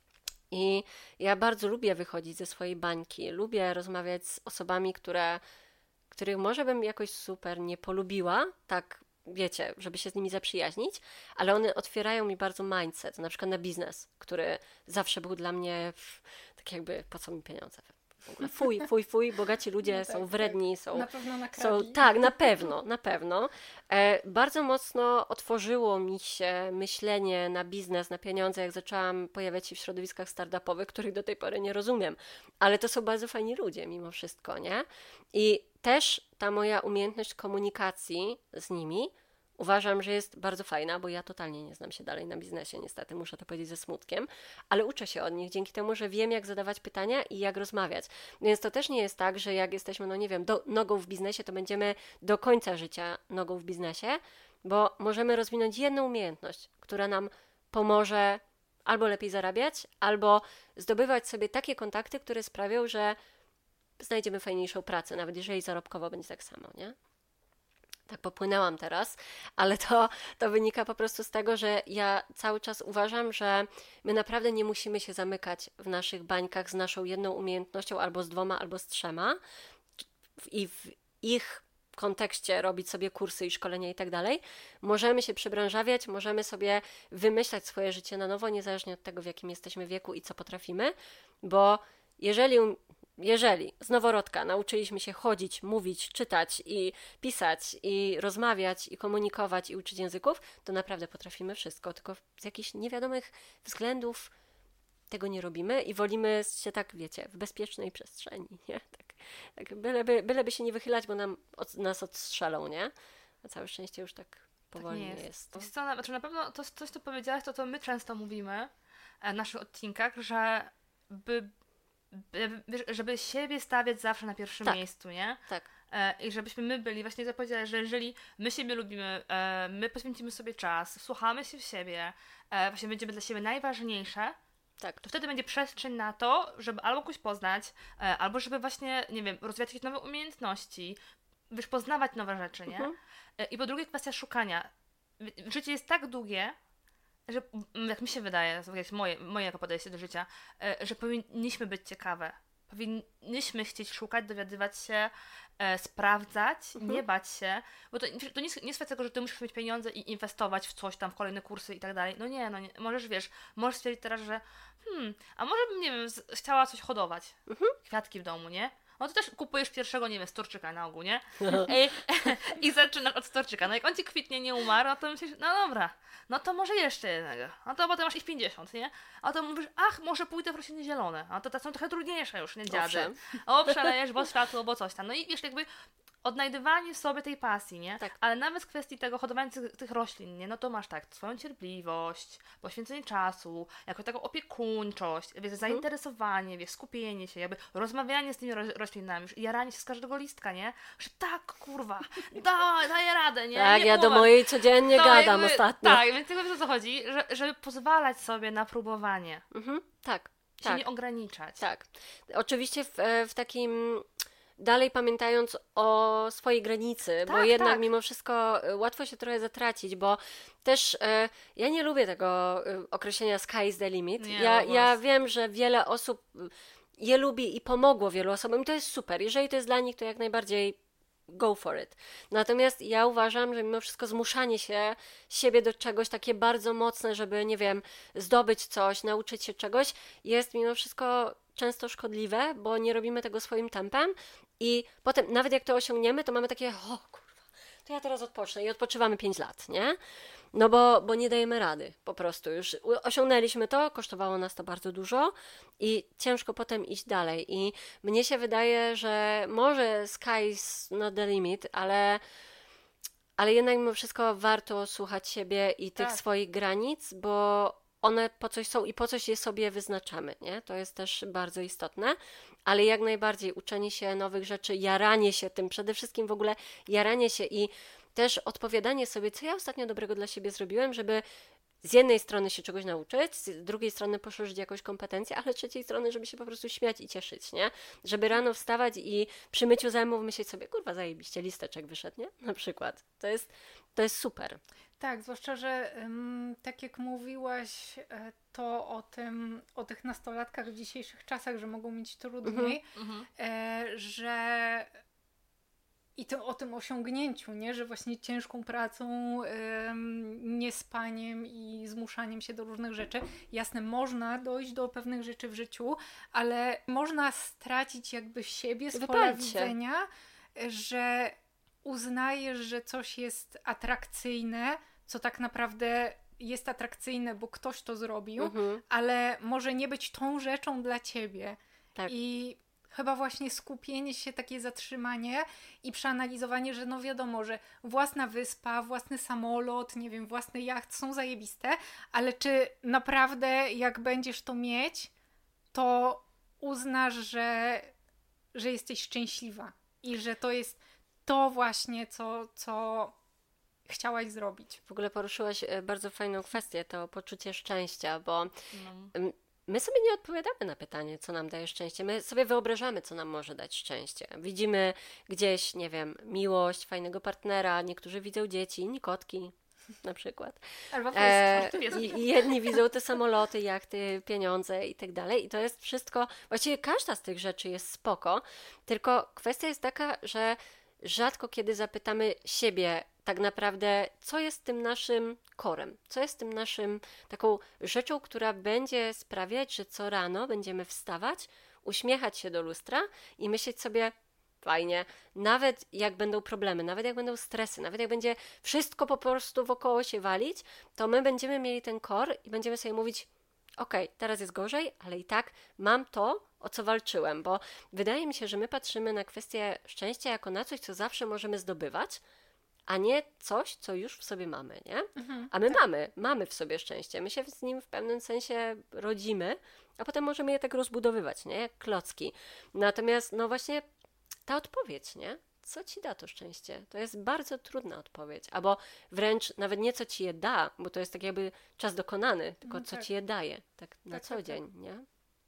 I ja bardzo lubię wychodzić ze swojej bańki, lubię rozmawiać z osobami, które, których może bym jakoś super nie polubiła, tak wiecie, żeby się z nimi zaprzyjaźnić, ale one otwierają mi bardzo mindset, na przykład na biznes, który zawsze był dla mnie w, tak jakby, po co mi pieniądze? W ogóle fuj, fuj, fuj, bogaci ludzie no tak, są wredni, tak. są... Na pewno na są Tak, na pewno, na pewno. E, bardzo mocno otworzyło mi się myślenie na biznes, na pieniądze, jak zaczęłam pojawiać się w środowiskach startupowych, których do tej pory nie rozumiem. Ale to są bardzo fajni ludzie mimo wszystko, nie? I też ta moja umiejętność komunikacji z nimi uważam, że jest bardzo fajna, bo ja totalnie nie znam się dalej na biznesie, niestety, muszę to powiedzieć ze smutkiem, ale uczę się od nich dzięki temu, że wiem, jak zadawać pytania i jak rozmawiać. Więc to też nie jest tak, że jak jesteśmy, no nie wiem, do, nogą w biznesie, to będziemy do końca życia nogą w biznesie, bo możemy rozwinąć jedną umiejętność, która nam pomoże albo lepiej zarabiać, albo zdobywać sobie takie kontakty, które sprawią, że znajdziemy fajniejszą pracę, nawet jeżeli zarobkowo będzie tak samo, nie? Tak popłynęłam teraz, ale to, to wynika po prostu z tego, że ja cały czas uważam, że my naprawdę nie musimy się zamykać w naszych bańkach z naszą jedną umiejętnością, albo z dwoma, albo z trzema i w ich kontekście robić sobie kursy i szkolenia i tak dalej. Możemy się przebranżawiać, możemy sobie wymyślać swoje życie na nowo, niezależnie od tego, w jakim jesteśmy wieku i co potrafimy, bo jeżeli Jeżeli z noworodka nauczyliśmy się chodzić, mówić, czytać i pisać i rozmawiać i komunikować i uczyć języków, to naprawdę potrafimy wszystko, tylko z jakichś niewiadomych względów tego nie robimy i wolimy się tak, wiecie, w bezpiecznej przestrzeni, nie? Tak, tak byleby, byleby się nie wychylać, bo nam, od, nas odstrzelą, nie? A całe szczęście już tak powoli tak nie jest. Nie jest. Wiesz co, na, znaczy na pewno to, coś, co powiedziałaś, to to my często mówimy w naszych odcinkach, że by, by, żeby siebie stawiać zawsze na pierwszym tak. miejscu, nie? Tak. I żebyśmy my byli, właśnie tak powiedziała, że jeżeli my siebie lubimy, my poświęcimy sobie czas, słuchamy się w siebie, właśnie będziemy dla siebie najważniejsze, tak. to wtedy będzie przestrzeń na to, żeby albo kogoś poznać, albo żeby właśnie, nie wiem, rozwijać jakieś nowe umiejętności, wiesz, poznawać nowe rzeczy, nie? Mhm. I po drugie kwestia szukania. Życie jest tak długie, że jak mi się wydaje, to jest moje, moje jako podejście do życia, że powinniśmy być ciekawe. Powinniśmy chcieć szukać, dowiadywać się, e, sprawdzać, mhm. nie bać się, bo to, to nie, nie jest kwestia tego, że ty musisz mieć pieniądze i inwestować w coś tam, w kolejne kursy i tak dalej. No nie, no nie. Możesz, wiesz, możesz stwierdzić teraz, że hmm, a może bym, nie wiem, z, chciała coś hodować. Mhm. Kwiatki w domu, nie? No to też kupujesz pierwszego, nie wiem, storczyka na ogół, nie? I, I zaczynasz od storczyka. No jak on ci kwitnie, nie umarł, no to myślisz, no dobra, no to może jeszcze jednego. No to potem masz ich pięćdziesiąt, nie? A to mówisz, ach, może pójdę w rośliny zielone. A to te są trochę trudniejsze już, nie dziady. Owszem. O, przelejesz, bo światło, bo coś tam. No i wiesz, jakby odnajdywanie w sobie tej pasji, nie? Tak. Ale nawet w kwestii tego hodowania tych, tych roślin, nie? No to masz tak, swoją cierpliwość, poświęcenie czasu, jako taką opiekuńczość, wiesz, zainteresowanie, wiesz, skupienie się, jakby rozmawianie z tymi ro- roślinami, już jaranie się z każdego listka, nie? Że tak, kurwa, da, daję radę, nie? Tak, nie ja do mojej codziennie to gadam jakby, ostatnio. Tak, więc tego o co chodzi, że, żeby pozwalać sobie na próbowanie. Mhm, tak. Się tak. nie ograniczać. Tak. Oczywiście w, w takim... Dalej pamiętając o swojej granicy, tak, bo jednak tak. mimo wszystko łatwo się trochę zatracić, bo też e, ja nie lubię tego e, określenia sky is the limit. Nie, ja, ja wiem, że wiele osób je lubi i pomogło wielu osobom i to jest super. Jeżeli to jest dla nich, to jak najbardziej go for it. Natomiast ja uważam, że mimo wszystko zmuszanie się siebie do czegoś takie bardzo mocne, żeby, nie wiem, zdobyć coś, nauczyć się czegoś, jest mimo wszystko często szkodliwe, bo nie robimy tego swoim tempem i potem, nawet jak to osiągniemy, to mamy takie, o kurwa, to ja teraz odpocznę i odpoczywamy pięć lat, nie? No bo, bo nie dajemy rady, po prostu już osiągnęliśmy to, kosztowało nas to bardzo dużo i ciężko potem iść dalej i mnie się wydaje, że może sky's not the limit, ale, ale jednak mimo wszystko warto słuchać siebie i tych tak. swoich granic, bo one po coś są i po coś je sobie wyznaczamy, nie? To jest też bardzo istotne, ale jak najbardziej uczenie się nowych rzeczy, jaranie się tym, przede wszystkim w ogóle jaranie się i też odpowiadanie sobie, co ja ostatnio dobrego dla siebie zrobiłem, żeby z jednej strony się czegoś nauczyć, z drugiej strony poszerzyć jakąś kompetencję, ale z trzeciej strony, żeby się po prostu śmiać i cieszyć, nie? Żeby rano wstawać i przy myciu zębów myśleć sobie, kurwa, zajebiście, listeczek wyszedł, nie? Na przykład. To jest, to jest super. Tak, zwłaszcza, że um, tak jak mówiłaś, to o tym, o tych nastolatkach w dzisiejszych czasach, że mogą mieć trudniej, mm-hmm. e, że i to o tym osiągnięciu, nie? Że właśnie ciężką pracą, ym, niespaniem i zmuszaniem się do różnych rzeczy. Jasne, można dojść do pewnych rzeczy w życiu, ale można stracić jakby siebie z pola widzenia, że uznajesz, że coś jest atrakcyjne, co tak naprawdę jest atrakcyjne, bo ktoś to zrobił, mhm. ale może nie być tą rzeczą dla ciebie. Tak. I chyba właśnie skupienie się, takie zatrzymanie i przeanalizowanie, że no wiadomo, że własna wyspa, własny samolot, nie wiem, własny jacht są zajebiste, ale czy naprawdę jak będziesz to mieć, to uznasz, że, że jesteś szczęśliwa i że to jest to właśnie, co, co chciałaś zrobić. W ogóle poruszyłaś bardzo fajną kwestię, to poczucie szczęścia, bo no. my sobie nie odpowiadamy na pytanie, co nam daje szczęście. My sobie wyobrażamy, co nam może dać szczęście. Widzimy gdzieś, nie wiem, miłość, fajnego partnera, niektórzy widzą dzieci, inni kotki na przykład. Albo e, i jedni widzą te samoloty, jachty, pieniądze i tak dalej. I to jest wszystko, właściwie każda z tych rzeczy jest spoko, tylko kwestia jest taka, że rzadko kiedy zapytamy siebie tak naprawdę, co jest tym naszym korem, co jest tym naszym taką rzeczą, która będzie sprawiać, że co rano będziemy wstawać, uśmiechać się do lustra i myśleć sobie, fajnie, nawet jak będą problemy, nawet jak będą stresy, nawet jak będzie wszystko po prostu wokoło się walić, to my będziemy mieli ten core i będziemy sobie mówić, okej, okay, teraz jest gorzej, ale i tak mam to, o co walczyłem, bo wydaje mi się, że my patrzymy na kwestię szczęścia jako na coś, co zawsze możemy zdobywać, a nie coś, co już w sobie mamy, nie? Mhm, a my tak. mamy, mamy w sobie szczęście, my się z nim w pewnym sensie rodzimy, a potem możemy je tak rozbudowywać, nie? Jak klocki. Natomiast, no właśnie ta odpowiedź, nie? Co ci da to szczęście? To jest bardzo trudna odpowiedź. Albo wręcz nawet nie co ci je da, bo to jest tak jakby czas dokonany, tylko no co tak. ci je daje, tak na tak, co tak, dzień, tak. nie?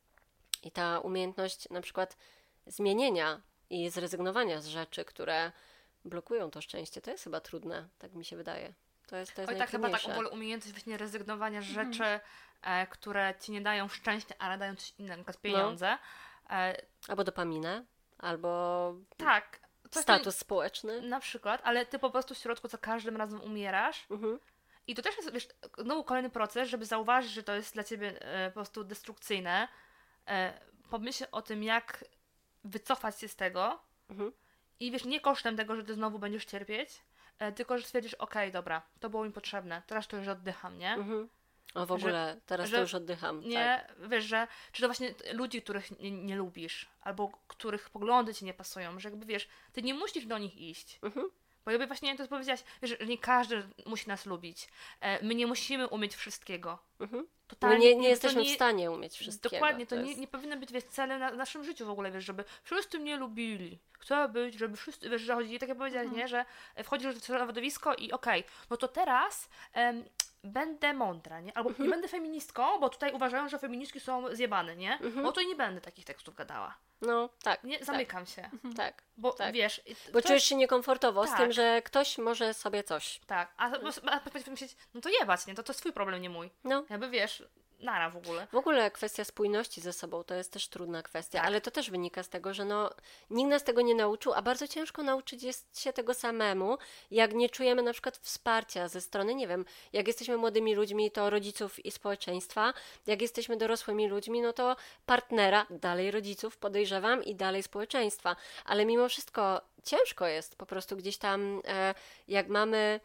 I ta umiejętność na przykład zmienienia i zrezygnowania z rzeczy, które blokują to szczęście, to jest chyba trudne, tak mi się wydaje. To jest, to jest Oj, tak, chyba tak w ogóle umiejętność właśnie rezygnowania z rzeczy, mhm. e, które ci nie dają szczęścia, ale dają coś innego, na przykład pieniądze. No. E, albo dopaminę, albo tak, status ten, społeczny. Na przykład, ale ty po prostu w środku za każdym razem umierasz. Mhm. I to też jest, wiesz, znowu kolejny proces, żeby zauważyć, że to jest dla ciebie e, po prostu destrukcyjne. E, pomyśl o tym, jak wycofać się z tego. Mhm. I wiesz, nie kosztem tego, że ty znowu będziesz cierpieć, e, tylko że stwierdzisz, okej, okay, dobra, to było mi potrzebne, teraz to już oddycham, nie? Mhm. O w ogóle, że, teraz że, to już oddycham. Nie, tak. wiesz, że czy to właśnie ludzi, których nie, nie lubisz, albo których poglądy ci nie pasują, że jakby wiesz, ty nie musisz do nich iść. Mhm. Bo jakby właśnie to powiedziałaś, wiesz, że nie każdy musi nas lubić. E, my nie musimy umieć wszystkiego. Mhm. Totalnie, my nie, nie jesteśmy nie, w stanie umieć wszystkiego. Dokładnie, to, to jest... nie, nie powinno być wiesz, celem na, w naszym życiu w ogóle, wiesz, żeby wszyscy mnie lubili. Chcę być, żeby wszyscy, wiesz, że chodzi, tak jak powiedziałaś, mhm. nie, że wchodzisz w środowisko i okej, okay, no to teraz em, będę mądra, nie? Albo mhm. nie będę feministką, bo tutaj uważają, że feministki są zjebane, nie? Mhm. No to i nie będę takich tekstów gadała. No, tak. Nie, zamykam tak. się. Tak. Bo tak. wiesz... Bo czujesz się niekomfortowo tak. z tym, że ktoś może sobie coś. Tak. A, a potem myśleć, no to jebać, nie? To to jest twój problem, nie mój. No. Jakby wiesz... Nara w ogóle. W ogóle kwestia spójności ze sobą to jest też trudna kwestia, tak. ale to też wynika z tego, że no, nikt nas tego nie nauczył, a bardzo ciężko nauczyć jest się tego samemu, jak nie czujemy na przykład wsparcia ze strony, nie wiem, jak jesteśmy młodymi ludźmi, to rodziców i społeczeństwa, jak jesteśmy dorosłymi ludźmi, no to partnera, dalej rodziców podejrzewam i dalej społeczeństwa, ale mimo wszystko ciężko jest po prostu gdzieś tam, e, jak mamy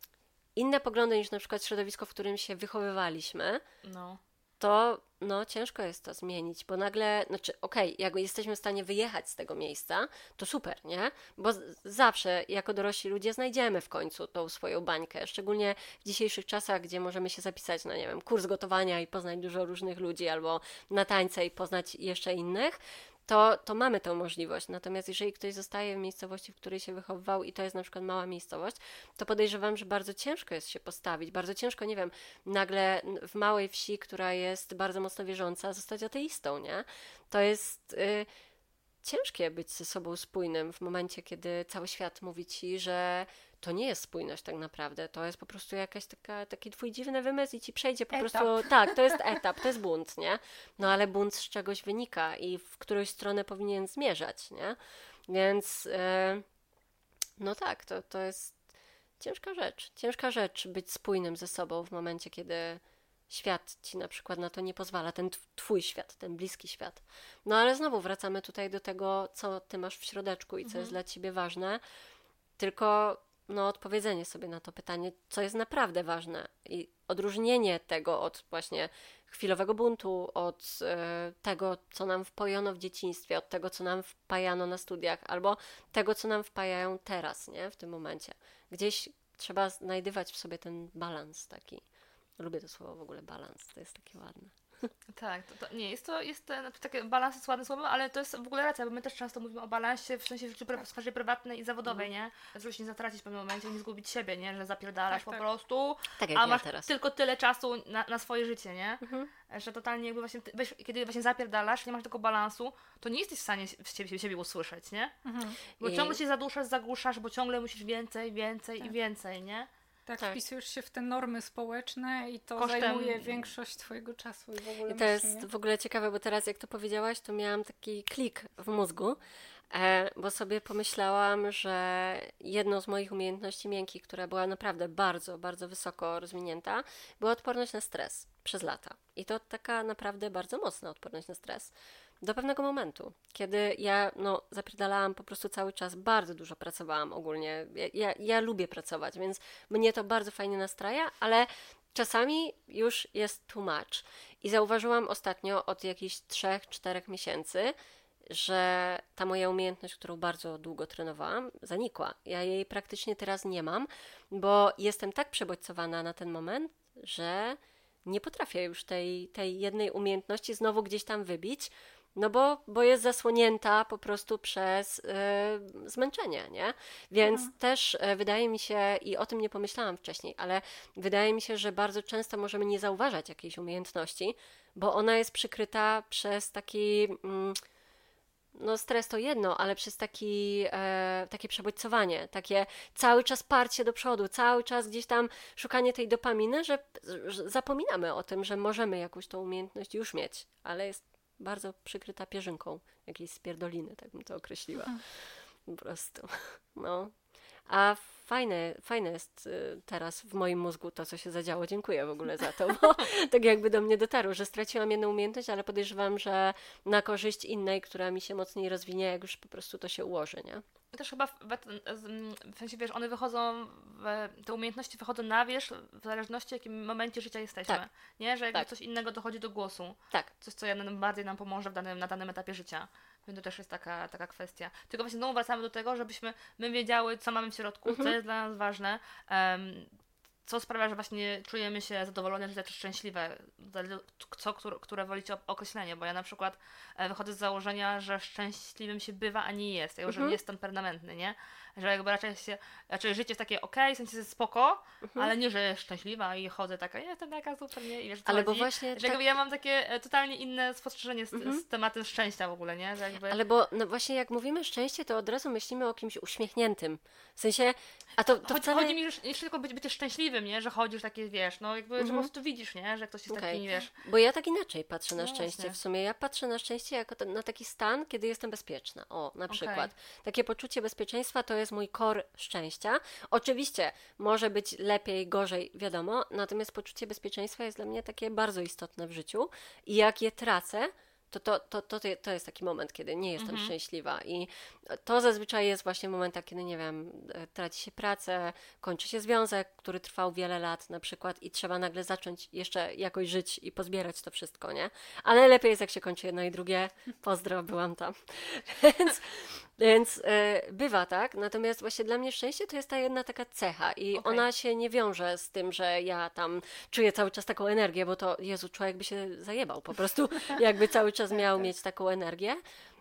inne poglądy niż na przykład środowisko, w którym się wychowywaliśmy, no. to no, ciężko jest to zmienić, bo nagle, znaczy okej, okay, jak jesteśmy w stanie wyjechać z tego miejsca, to super, nie? Bo z- zawsze jako dorośli ludzie znajdziemy w końcu tą swoją bańkę, szczególnie w dzisiejszych czasach, gdzie możemy się zapisać na, nie wiem, kurs gotowania i poznać dużo różnych ludzi, albo na tańce i poznać jeszcze innych, to, to mamy tę możliwość. Natomiast jeżeli ktoś zostaje w miejscowości, w której się wychowywał i to jest na przykład mała miejscowość, to podejrzewam, że bardzo ciężko jest się postawić. Bardzo ciężko, nie wiem, nagle w małej wsi, która jest bardzo mocno wierząca, zostać ateistą, nie? To jest y, ciężkie być ze sobą spójnym w momencie, kiedy cały świat mówi ci, że to nie jest spójność tak naprawdę, to jest po prostu jakaś taka, taki twój dziwny wymysł i ci przejdzie po etap. prostu, tak, to jest etap, to jest bunt, nie? No ale bunt z czegoś wynika i w którąś stronę powinien zmierzać, nie? Więc yy, no tak, to, to jest ciężka rzecz, ciężka rzecz być spójnym ze sobą w momencie, kiedy świat ci na przykład na to nie pozwala, ten twój świat, ten bliski świat. No ale znowu wracamy tutaj do tego, co ty masz w środeczku i co mhm. jest dla ciebie ważne, tylko no, odpowiedzenie sobie na to pytanie, co jest naprawdę ważne i odróżnienie tego od właśnie chwilowego buntu, od e, tego, co nam wpojono w dzieciństwie, od tego, co nam wpajano na studiach, albo tego, co nam wpajają teraz, nie? W tym momencie. Gdzieś trzeba znajdywać w sobie ten balans taki. Lubię to słowo w ogóle, balans, to jest takie ładne. Tak, to, to nie, jest to, jest to, znaczy takie balans jest ładne słowo, ale to jest w ogóle racja, bo my też często mówimy o balansie w sensie w życiu, w sferze prywatnej i zawodowej, mm. nie? Żeby się nie zatracić w pewnym momencie, nie zgubić siebie, nie? Że zapierdalasz tak, po tak. prostu, tak jak a ja masz teraz. tylko tyle czasu na, na swoje życie, nie? Mm-hmm. Że totalnie jakby właśnie, weź, kiedy właśnie zapierdalasz, nie masz tego balansu, to nie jesteś w stanie siebie, siebie usłyszeć, nie? Mm-hmm. Bo I... ciągle się zaduszasz, zagłuszasz, bo ciągle musisz więcej, więcej tak. i więcej, nie? Tak, tak, wpisujesz się w te normy społeczne i to Kosztem... zajmuje większość twojego czasu i w ogóle I to myśli, jest nie? w ogóle ciekawe, bo teraz jak to powiedziałaś, to miałam taki klik w mózgu, e, bo sobie pomyślałam, że jedną z moich umiejętności miękkich, która była naprawdę bardzo, bardzo wysoko rozwinięta, była odporność na stres przez lata. I to taka naprawdę bardzo mocna odporność na stres. Do pewnego momentu, kiedy ja no, zapierdalałam po prostu cały czas, bardzo dużo pracowałam ogólnie. Ja, ja, ja lubię pracować, więc mnie to bardzo fajnie nastraja, ale czasami już jest too much. I zauważyłam ostatnio od jakichś trzech, czterech miesięcy, że ta moja umiejętność, którą bardzo długo trenowałam, zanikła. Ja jej praktycznie teraz nie mam, bo jestem tak przebodźcowana na ten moment, że nie potrafię już tej, tej jednej umiejętności znowu gdzieś tam wybić, no bo, bo jest zasłonięta po prostu przez yy, zmęczenie, nie? Więc mhm. też yy, wydaje mi się, i o tym nie pomyślałam wcześniej, ale wydaje mi się, że bardzo często możemy nie zauważać jakiejś umiejętności, bo ona jest przykryta przez taki... Yy, no stres to jedno, ale przez taki, e, takie przebodźcowanie, takie cały czas parcie do przodu, cały czas gdzieś tam szukanie tej dopaminy, że, że zapominamy o tym, że możemy jakąś tą umiejętność już mieć, ale jest bardzo przykryta pierzynką jakiejś spierdoliny, tak bym to określiła. Mhm. Po prostu. No. A fajne, fajne jest y, teraz w moim mózgu to, co się zadziało. Dziękuję w ogóle za to, bo tak jakby do mnie dotarło, że straciłam jedną umiejętność, ale podejrzewam, że na korzyść innej, która mi się mocniej rozwinie, jak już po prostu to się ułoży, nie? Też chyba w, w sensie, wiesz, one wychodzą, w, te umiejętności wychodzą na wierzch w zależności, w jakim momencie życia jesteśmy. Tak. Nie? Że jakby tak. coś innego dochodzi do głosu. Tak. Coś, co nam bardziej nam pomoże w danym, na danym etapie życia. Więc to też jest taka, taka kwestia. Tylko właśnie znowu wracamy do tego, żebyśmy my wiedziały, co mamy w środku, mhm. co jest dla nas ważne, um, co sprawia, że właśnie czujemy się zadowolone, czy szczęśliwe, co, które, które wolicie określenie, bo ja na przykład wychodzę z założenia, że szczęśliwym się bywa, a nie jest, jako, że nie jest stan permanentny, nie? Że jakby raczej się, raczej życie jest takie okej, okay, w sensie jest spoko, mhm. ale nie, że jest szczęśliwa i chodzę taka, jestem taka super, nie? I wiesz, co ale chodzi? bo właśnie że tak... ja mam takie totalnie inne spostrzeżenie z, mhm. z tematem szczęścia w ogóle, nie? Że jakby... Ale bo no właśnie jak mówimy szczęście, to od razu myślimy o kimś uśmiechniętym. W sensie, a to, to chodzi, wcale... chodzi mi już nie tylko być, być szczęśliwym, nie? Że chodzisz takie, wiesz, no jakby, mhm. że po prostu widzisz, nie? Że ktoś jest okay. taki, wiesz... Bo ja tak inaczej patrzę na no szczęście właśnie. w sumie. Ja patrzę na szczęście jako ten, na taki stan, kiedy jestem bezpieczna. O, na przykład. Okay. Takie poczucie bezpieczeństwa to jest mój core szczęścia. Oczywiście może być lepiej, gorzej, wiadomo, natomiast poczucie bezpieczeństwa jest dla mnie takie bardzo istotne w życiu i jak je tracę, to, to, to, to, to jest taki moment, kiedy nie jestem mhm. szczęśliwa i to zazwyczaj jest właśnie w momentach, kiedy, nie wiem, traci się pracę, kończy się związek, który trwał wiele lat na przykład i trzeba nagle zacząć jeszcze jakoś żyć i pozbierać to wszystko, nie? Ale lepiej jest, jak się kończy jedno i drugie. Pozdro, byłam tam. Więc... Więc yy, bywa tak, natomiast właśnie dla mnie szczęście to jest ta jedna taka cecha i okay. ona się nie wiąże z tym, że ja tam czuję cały czas taką energię, bo to, Jezu, człowiek by się zajebał po prostu, jakby cały czas miał mieć taką energię.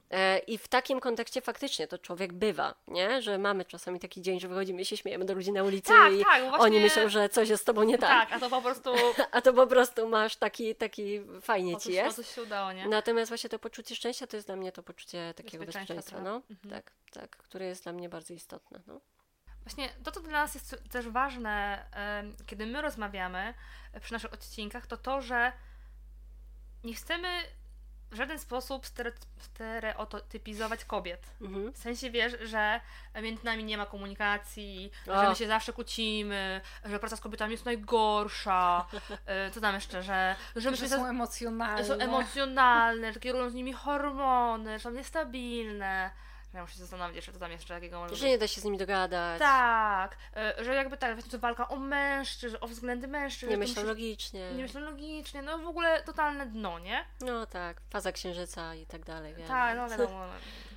I w takim kontekście faktycznie to człowiek bywa, nie? Że mamy czasami taki dzień, że wychodzimy i się śmiejemy do ludzi na ulicy tak, i tak, właśnie... oni myślą, że coś jest z tobą nie tak. Tak, a to po prostu... a to po prostu masz taki, taki fajnie Otóż, ci jest. Otóż się udało, nie? Natomiast właśnie to poczucie szczęścia to jest dla mnie to poczucie takiego bezpieczeństwa, bezpieczeństwa no? mhm. tak, tak, które jest dla mnie bardzo istotne, no. Właśnie to, co dla nas jest też ważne, kiedy my rozmawiamy przy naszych odcinkach, to to, że nie chcemy w żaden sposób stereotypizować kobiet. Mhm. W sensie, wiesz, że między nami nie ma komunikacji, o. że my się zawsze kłócimy, że praca z kobietami jest najgorsza, co tam jeszcze, że... Że, my że są emocjonalne. Są emocjonalne, że kierują z nimi hormony, są niestabilne. Ja muszę się zastanowić, czy to tam jeszcze jakiego może... Że nie da się z nimi dogadać. Tak, że jakby tak, to walka o mężczyzn, o względy mężczyzn. Nie myślą logicznie. Nie myślą logicznie, no w ogóle totalne dno, nie? No tak, faza księżyca i tak dalej. Wiem, tak, no wiadomo.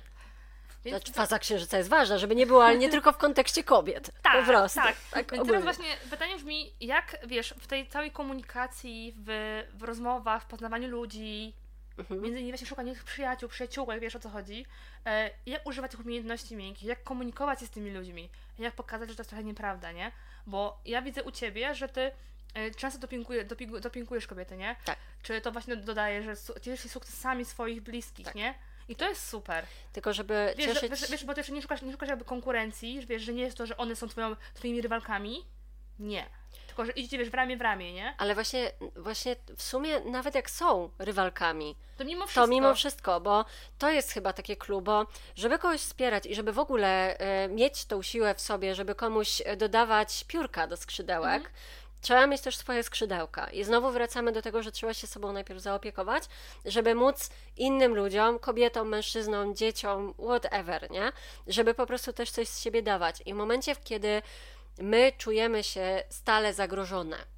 Więc znaczy, faza księżyca jest ważna, żeby nie było, ale nie tylko w kontekście kobiet. Tak, po prostu. tak. tak Więc teraz właśnie pytanie brzmi, jak, wiesz, w tej całej komunikacji, w, w rozmowach, w poznawaniu ludzi, mhm. między innymi właśnie szukaniu tych przyjaciół, przyjaciółek, wiesz o co chodzi, e, jak używać tych umiejętności miękkich, jak komunikować się z tymi ludźmi, jak pokazać, że to jest trochę nieprawda, nie? Bo ja widzę u ciebie, że ty e, często dopinguje, dopingu, dopingujesz kobiety, nie? Tak. Czy to właśnie dodaje, że su- cieszysz się sukcesami swoich bliskich, tak. nie? I to jest super. Tylko żeby wiesz, cieszyć... wiesz, wiesz, bo ty jeszcze nie szukasz, nie szukasz jakby konkurencji, wiesz, że nie jest to, że one są twoją, twoimi rywalkami. Nie. Tylko, że idziecie, wiesz, w ramię w ramię, nie? Ale właśnie, właśnie w sumie nawet jak są rywalkami, to mimo wszystko, to mimo wszystko, bo to jest chyba takie clue, bo żeby kogoś wspierać i żeby w ogóle e, mieć tą siłę w sobie, żeby komuś dodawać piórka do skrzydełek, mhm. trzeba mieć też swoje skrzydełka. I znowu wracamy do tego, że trzeba się sobą najpierw zaopiekować, żeby móc innym ludziom, kobietom, mężczyznom, dzieciom, whatever, nie? Żeby po prostu też coś z siebie dawać. I w momencie, kiedy my czujemy się stale zagrożone,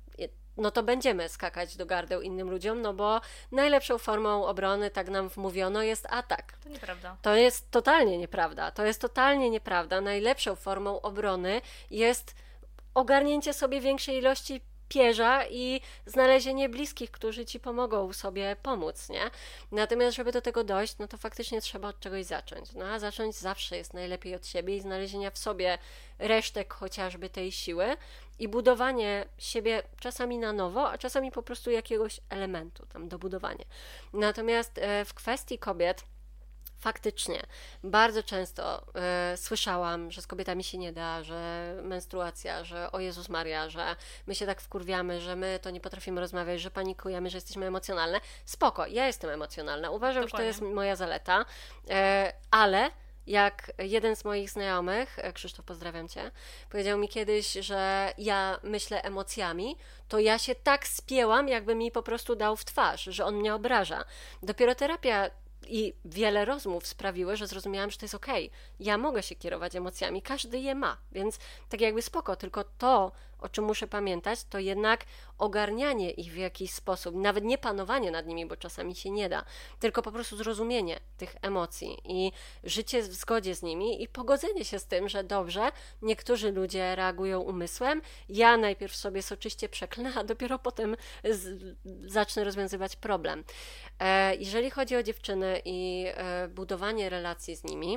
no to będziemy skakać do gardeł innym ludziom, no bo najlepszą formą obrony, tak nam wmówiono, jest atak. To nieprawda. To jest totalnie nieprawda. To jest totalnie nieprawda. Najlepszą formą obrony jest ogarnięcie sobie większej ilości pierza i znalezienie bliskich, którzy ci pomogą sobie pomóc, nie? Natomiast, żeby do tego dojść, no to faktycznie trzeba od czegoś zacząć. No a zacząć zawsze jest najlepiej od siebie i znalezienia w sobie resztek chociażby tej siły i budowanie siebie czasami na nowo, a czasami po prostu jakiegoś elementu tam dobudowanie. Natomiast e, w kwestii kobiet faktycznie, bardzo często y, słyszałam, że z kobietami się nie da, że menstruacja, że o Jezus Maria, że my się tak wkurwiamy, że my to nie potrafimy rozmawiać, że panikujemy, że jesteśmy emocjonalne. Spoko, ja jestem emocjonalna, uważam, Dokładnie. że to jest moja zaleta, y, ale jak jeden z moich znajomych, Krzysztof, pozdrawiam Cię, powiedział mi kiedyś, że ja myślę emocjami, to ja się tak spięłam, jakby mi po prostu dał w twarz, że on mnie obraża. Dopiero terapia i wiele rozmów sprawiły, że zrozumiałam, że to jest okej. Okay. Ja mogę się kierować emocjami, każdy je ma, więc tak jakby spoko, tylko to, o czym muszę pamiętać, to jednak ogarnianie ich w jakiś sposób, nawet nie panowanie nad nimi, bo czasami się nie da, tylko po prostu zrozumienie tych emocji i życie w zgodzie z nimi i pogodzenie się z tym, że dobrze, niektórzy ludzie reagują umysłem, ja najpierw sobie soczyście przeklnę, a dopiero potem z, zacznę rozwiązywać problem. E, jeżeli chodzi o dziewczyny i e, budowanie relacji z nimi,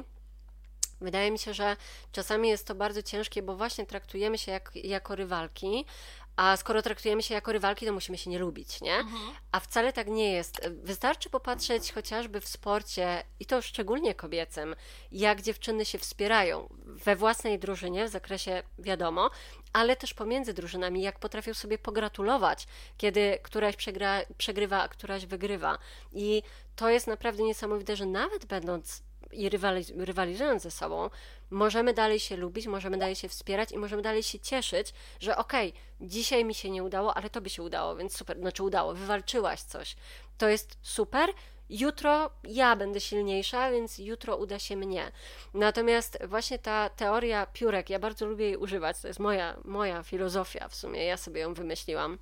wydaje mi się, że czasami jest to bardzo ciężkie, bo właśnie traktujemy się jak, jako rywalki, a skoro traktujemy się jako rywalki, to musimy się nie lubić, nie? Mhm. A wcale tak nie jest. Wystarczy popatrzeć chociażby w sporcie, i to szczególnie kobiecym, jak dziewczyny się wspierają we własnej drużynie, w zakresie wiadomo, ale też pomiędzy drużynami, jak potrafią sobie pogratulować, kiedy któraś przegra, przegrywa, a któraś wygrywa. I to jest naprawdę niesamowite, że nawet będąc i rywaliz- rywalizując ze sobą, możemy dalej się lubić, możemy dalej się wspierać i możemy dalej się cieszyć, że okej, okay, dzisiaj mi się nie udało, ale tobie się udało, więc super, znaczy udało, wywalczyłaś coś. To jest super, jutro ja będę silniejsza, więc jutro uda się mnie. Natomiast właśnie ta teoria piórek, ja bardzo lubię jej używać, to jest moja, moja filozofia w sumie, ja sobie ją wymyśliłam,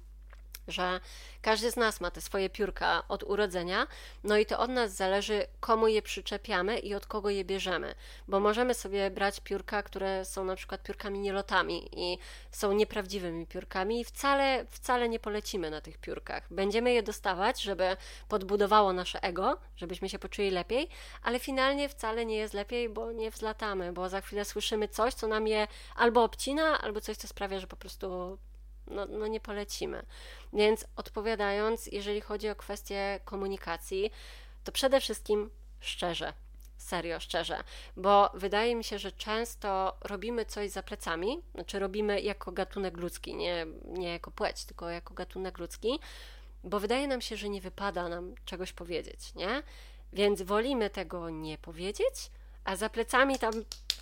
że każdy z nas ma te swoje piórka od urodzenia, no i to od nas zależy, komu je przyczepiamy i od kogo je bierzemy, bo możemy sobie brać piórka, które są na przykład piórkami nielotami i są nieprawdziwymi piórkami i wcale, wcale nie polecimy na tych piórkach. Będziemy je dostawać, żeby podbudowało nasze ego, żebyśmy się poczuli lepiej, ale finalnie wcale nie jest lepiej, bo nie wzlatamy, bo za chwilę słyszymy coś, co nam je albo obcina, albo coś, co sprawia, że po prostu No, no nie polecimy. Więc odpowiadając, jeżeli chodzi o kwestię komunikacji, to przede wszystkim szczerze, serio szczerze, bo wydaje mi się, że często robimy coś za plecami, znaczy robimy jako gatunek ludzki, nie, nie jako płeć, tylko jako gatunek ludzki, bo wydaje nam się, że nie wypada nam czegoś powiedzieć, nie? Więc wolimy tego nie powiedzieć, a za plecami tam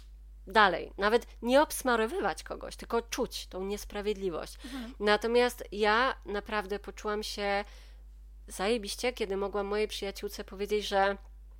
dalej, nawet nie obsmarowywać kogoś, tylko czuć tą niesprawiedliwość. Mhm. Natomiast ja naprawdę poczułam się zajebiście, kiedy mogłam mojej przyjaciółce powiedzieć, że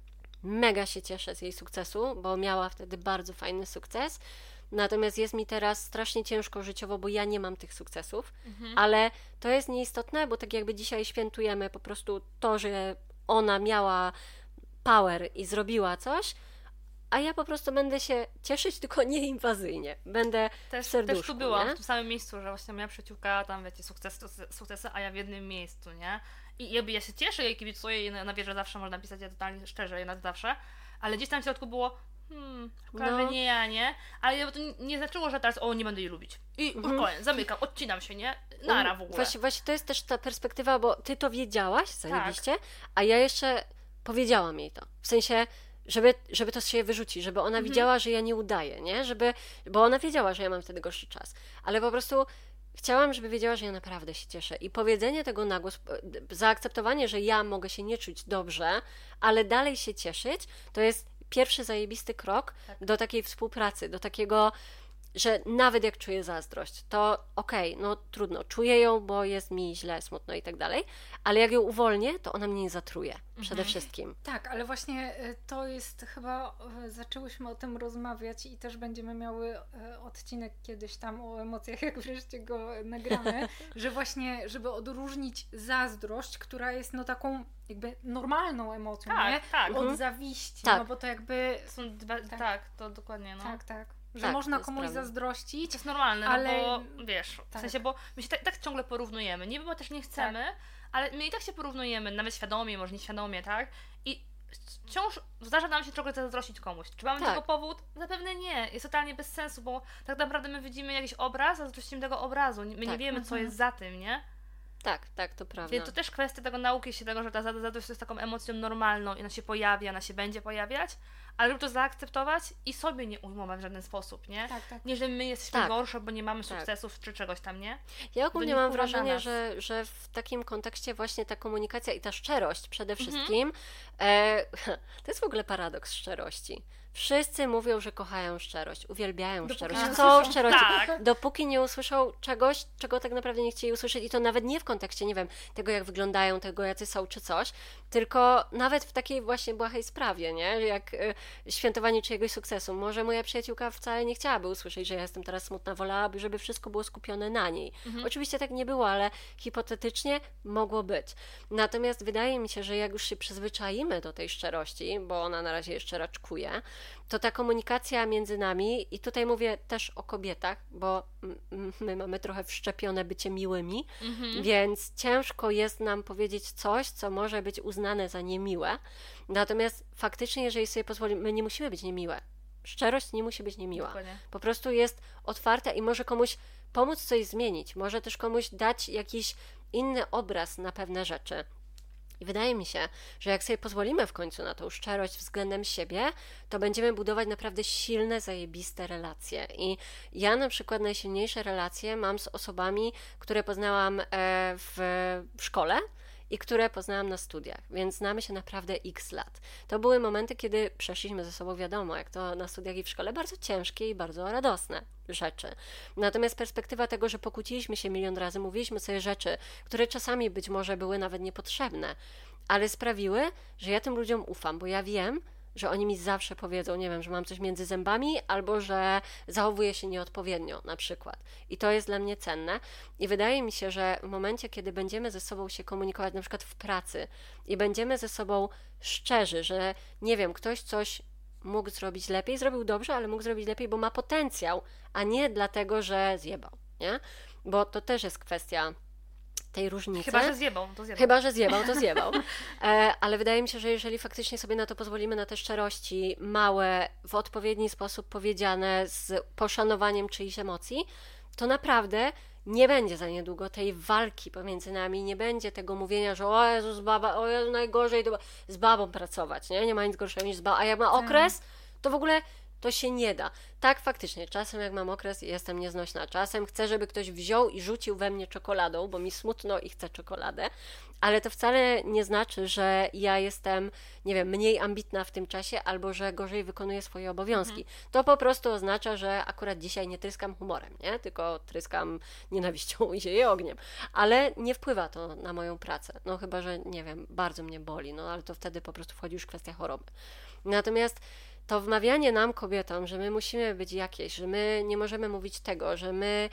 mega się cieszę z jej sukcesu, bo miała wtedy bardzo fajny sukces, natomiast jest mi teraz strasznie ciężko życiowo, bo ja nie mam tych sukcesów, mhm. ale to jest nieistotne, bo tak jakby dzisiaj świętujemy po prostu to, że ona miała power i zrobiła coś, a ja po prostu będę się cieszyć, tylko nie inwazyjnie. Będę też, w serduszku, też tu byłam, nie? w tym samym miejscu, że właśnie moja przyjaciółka tam, wiecie, sukcesy, sukcesy, a ja w jednym miejscu, nie? I jakby ja się cieszę, ja kibicuję i na wieżę zawsze można pisać, ja totalnie szczerze, na zawsze, ale gdzieś tam w środku było hmm, szkoda, no. że nie ja, nie? Ale to nie znaczyło, że teraz o, nie będę jej lubić. I mhm. koniec, zamykam, odcinam się, nie? Nara w ogóle. Właśnie, właśnie to jest też ta perspektywa, bo ty to wiedziałaś, zajebiście, tak. a ja jeszcze powiedziałam jej to. W sensie Żeby, żeby to się wyrzuci, żeby ona mhm. widziała, że ja nie udaję, nie? Żeby, bo ona wiedziała, że ja mam wtedy gorszy czas. Ale po prostu chciałam, żeby wiedziała, że ja naprawdę się cieszę. I powiedzenie tego na głos, zaakceptowanie, że ja mogę się nie czuć dobrze, ale dalej się cieszyć, to jest pierwszy zajebisty krok tak. do takiej współpracy, do takiego że nawet jak czuję zazdrość, to okej, okay, no trudno, czuję ją, bo jest mi źle, smutno i tak dalej, ale jak ją uwolnię, to ona mnie nie zatruje, przede mhm. wszystkim. Tak, ale właśnie to jest chyba, zaczęłyśmy o tym rozmawiać i też będziemy miały odcinek kiedyś tam o emocjach, jak wreszcie go nagramy, że właśnie, żeby odróżnić zazdrość, która jest no taką jakby normalną emocją, tak, nie? Tak. Od mhm. zawiści, tak. no bo to jakby... Są dwa, tak. tak, to dokładnie, no. Tak, tak. Że tak, można komuś prawda. zazdrościć. To jest normalne, ale... no bo wiesz, w tak. sensie, bo my się tak, tak ciągle porównujemy, nie, bo też nie chcemy, tak. ale my i tak się porównujemy, nawet świadomie, może nieświadomie, tak? I wciąż zdarza nam się trochę zazdrościć komuś. Czy mamy tak. tego powód? Zapewne nie. Jest totalnie bez sensu, bo tak naprawdę my widzimy jakiś obraz, a zazdrościmy tego obrazu. My tak. nie wiemy, co jest za tym, nie? Tak, tak, to prawda. Więc to też kwestia tego nauki się tego, że ta zazdrość jest taką emocją normalną i ona się pojawia, ona się będzie pojawiać, ale żeby to zaakceptować i sobie nie ujmować w żaden sposób, nie? Tak, tak. Nie, że my jesteśmy tak. gorsze, bo nie mamy sukcesów tak. czy czegoś tam, nie? Ja ogólnie mam wrażenie, że, że w takim kontekście właśnie ta komunikacja i ta szczerość przede wszystkim, mhm. e, to jest w ogóle paradoks szczerości. Wszyscy mówią, że kochają szczerość, uwielbiają dopóki szczerość, nie chcą usłyszą. szczerości, tak. dopóki nie usłyszą czegoś, czego tak naprawdę nie chcieli usłyszeć i to nawet nie w kontekście, nie wiem, tego jak wyglądają, tego jacy są czy coś, tylko nawet w takiej właśnie błahej sprawie, nie, jak y, świętowanie czyjegoś sukcesu. Może moja przyjaciółka wcale nie chciałaby usłyszeć, że ja jestem teraz smutna, wolałaby, żeby wszystko było skupione na niej. Mhm. Oczywiście tak nie było, ale hipotetycznie mogło być. Natomiast wydaje mi się, że jak już się przyzwyczaimy do tej szczerości, bo ona na razie jeszcze raczkuje, to ta komunikacja między nami, i tutaj mówię też o kobietach, bo my mamy trochę wszczepione bycie miłymi, mhm. więc ciężko jest nam powiedzieć coś, co może być uznane za niemiłe. Natomiast faktycznie, jeżeli sobie pozwolimy, my nie musimy być niemiłe. Szczerość nie musi być niemiła. Dokładnie. Po prostu jest otwarta i może komuś pomóc coś zmienić, może też komuś dać jakiś inny obraz na pewne rzeczy. I wydaje mi się, że jak sobie pozwolimy w końcu na tą szczerość względem siebie, to będziemy budować naprawdę silne, zajebiste relacje. I ja na przykład najsilniejsze relacje mam z osobami, które poznałam w, w szkole i które poznałam na studiach, więc znamy się naprawdę x lat. To były momenty, kiedy przeszliśmy ze sobą, wiadomo, jak to na studiach i w szkole, bardzo ciężkie i bardzo radosne rzeczy. Natomiast perspektywa tego, że pokłóciliśmy się milion razy, mówiliśmy sobie rzeczy, które czasami być może były nawet niepotrzebne, ale sprawiły, że ja tym ludziom ufam, bo ja wiem, że oni mi zawsze powiedzą, nie wiem, że mam coś między zębami albo że zachowuję się nieodpowiednio na przykład. I to jest dla mnie cenne. I wydaje mi się, że w momencie, kiedy będziemy ze sobą się komunikować na przykład w pracy i będziemy ze sobą szczerzy, że nie wiem, ktoś coś mógł zrobić lepiej, zrobił dobrze, ale mógł zrobić lepiej, bo ma potencjał, a nie dlatego, że zjebał, nie? Bo to też jest kwestia tej różnicy. Chyba, że zjebał, to zjebał. Chyba, że zjebał, to zjebał. E, ale wydaje mi się, że jeżeli faktycznie sobie na to pozwolimy, na te szczerości małe, w odpowiedni sposób powiedziane, z poszanowaniem czyichś emocji, to naprawdę nie będzie za niedługo tej walki pomiędzy nami, nie będzie tego mówienia, że o Jezus, baba, o Jezu, najgorzej to z babą pracować, nie? Nie ma nic gorszego niż z babą. A jak ma okres, to w ogóle to się nie da. Tak, faktycznie, czasem jak mam okres, jestem nieznośna. Czasem chcę, żeby ktoś wziął i rzucił we mnie czekoladą, bo mi smutno i chcę czekoladę, ale to wcale nie znaczy, że ja jestem, nie wiem, mniej ambitna w tym czasie, albo że gorzej wykonuję swoje obowiązki. Mhm. To po prostu oznacza, że akurat dzisiaj nie tryskam humorem, nie? Tylko tryskam nienawiścią i zieję ogniem. Ale nie wpływa to na moją pracę. No chyba, że, nie wiem, bardzo mnie boli, no ale to wtedy po prostu wchodzi już kwestia choroby. Natomiast to wmawianie nam, kobietom, że my musimy być jakieś, że my nie możemy mówić tego, że my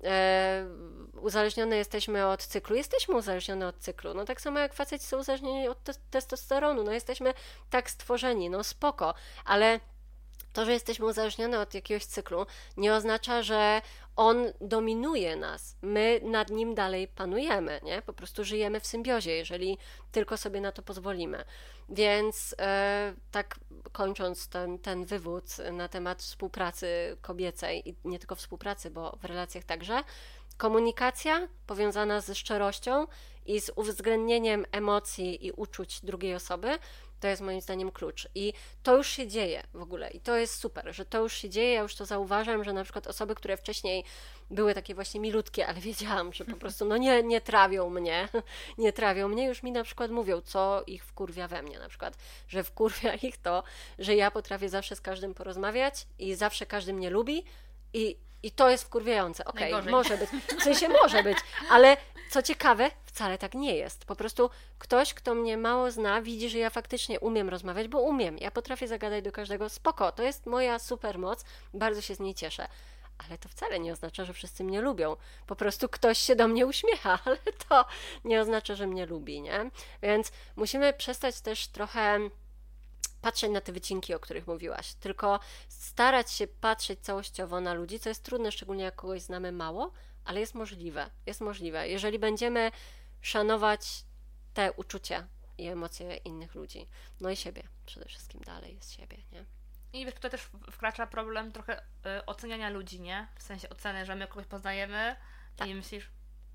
e, uzależnione jesteśmy od cyklu. Jesteśmy uzależnione od cyklu. No tak samo jak faceci są uzależnieni od te- testosteronu. No jesteśmy tak stworzeni, no spoko, ale to, że jesteśmy uzależnione od jakiegoś cyklu, nie oznacza, że on dominuje nas. My nad nim dalej panujemy, nie? Po prostu żyjemy w symbiozie, jeżeli tylko sobie na to pozwolimy. Więc e, tak kończąc ten, ten wywód na temat współpracy kobiecej i nie tylko współpracy, bo w relacjach także, komunikacja powiązana ze szczerością i z uwzględnieniem emocji i uczuć drugiej osoby, to jest moim zdaniem klucz. I to już się dzieje w ogóle. I to jest super, że to już się dzieje. Ja już to zauważam, że na przykład osoby, które wcześniej były takie właśnie milutkie, ale wiedziałam, że po prostu no nie, nie trawią mnie, nie trawią mnie, już mi na przykład mówią, co ich wkurwia we mnie na przykład, że wkurwia ich to, że ja potrafię zawsze z każdym porozmawiać i zawsze każdy mnie lubi, I, i to jest wkurwiające. Okej, Najgorzej. może być. W sensie może być, ale co ciekawe, wcale tak nie jest. Po prostu ktoś, kto mnie mało zna, widzi, że ja faktycznie umiem rozmawiać, bo umiem. Ja potrafię zagadać do każdego. Spoko, to jest moja supermoc. Bardzo się z niej cieszę. Ale to wcale nie oznacza, że wszyscy mnie lubią. Po prostu ktoś się do mnie uśmiecha, ale to nie oznacza, że mnie lubi, nie? Więc musimy przestać też trochę patrzeć na te wycinki, o których mówiłaś, tylko starać się patrzeć całościowo na ludzi, co jest trudne, szczególnie jak kogoś znamy mało, ale jest możliwe, jest możliwe. Jeżeli będziemy szanować te uczucia i emocje innych ludzi, no i siebie przede wszystkim dalej jest siebie, nie? I wiesz, tutaj też wkracza problem trochę y, oceniania ludzi, nie? W sensie oceny, że my kogoś poznajemy Tak. i myślisz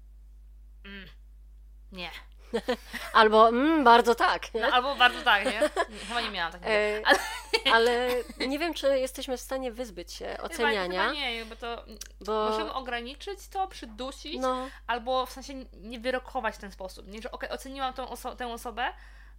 mm, nie. Albo mm, bardzo tak. Nie? No, albo bardzo tak, nie? nie chyba nie miałam takiego. E, Ale, ale nie wiem, czy jesteśmy w stanie wyzbyć się oceniania. Chyba, chyba nie, bo to bo możemy ograniczyć to, przydusić, no, albo w sensie nie wyrokować w ten sposób. Nie, że okej, oceniłam tą oso- tę osobę,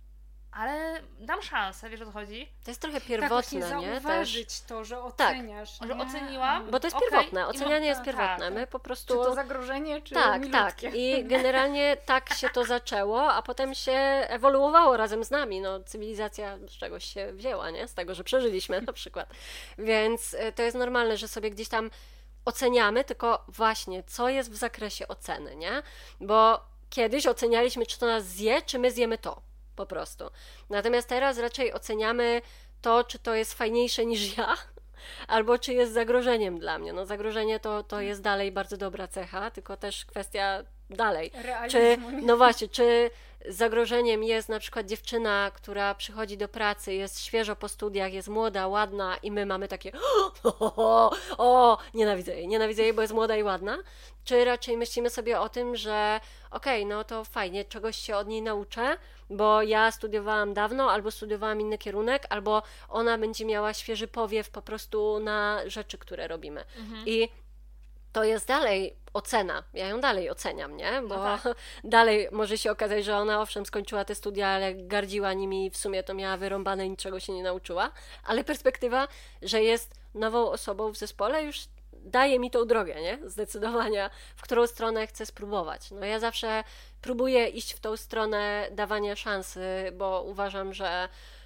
ale dam szansę, wiesz o co chodzi? to jest trochę Tak, pierwotne, właśnie nie? Też. zauważyć to, że oceniasz. Że nie? oceniłam, Bo to jest Okej, pierwotne, i mam- ocenianie jest tak, pierwotne. tak. My po Czy prostu... to zagrożenie, czy Tak, milutkie. tak. I generalnie tak się to zaczęło, a potem się ewoluowało razem z nami. No, cywilizacja z czegoś się wzięła, nie? Z tego, że przeżyliśmy na przykład. Więc y, to jest normalne, że sobie gdzieś tam oceniamy, tylko właśnie, co jest w zakresie oceny, nie? Bo kiedyś ocenialiśmy, czy to nas zje, czy my zjemy to. Po prostu. Natomiast teraz raczej oceniamy to, czy to jest fajniejsze niż ja, albo czy jest zagrożeniem dla mnie. No zagrożenie to, to jest dalej bardzo dobra cecha, tylko też kwestia dalej. Czy, Realizmu. nie? no właśnie, czy zagrożeniem jest na przykład dziewczyna, która przychodzi do pracy, jest świeżo po studiach, jest młoda, ładna i my mamy takie o, o, o nienawidzę jej, nienawidzę jej, bo jest młoda i ładna? Czy raczej myślimy sobie o tym, że okej, okay, no to fajnie, czegoś się od niej nauczę, bo ja studiowałam dawno, albo studiowałam inny kierunek, albo ona będzie miała świeży powiew po prostu na rzeczy, które robimy. Mhm. I to jest dalej ocena. Ja ją dalej oceniam, nie? Bo No tak. dalej może się okazać, że ona owszem skończyła te studia, ale gardziła nimi i w sumie to miała wyrąbane i niczego się nie nauczyła. Ale perspektywa, że jest nową osobą w zespole już daje mi tą drogę, nie? Zdecydowania, w którą stronę chcę spróbować. No ja zawsze próbuję iść w tą stronę dawania szansy, bo uważam, że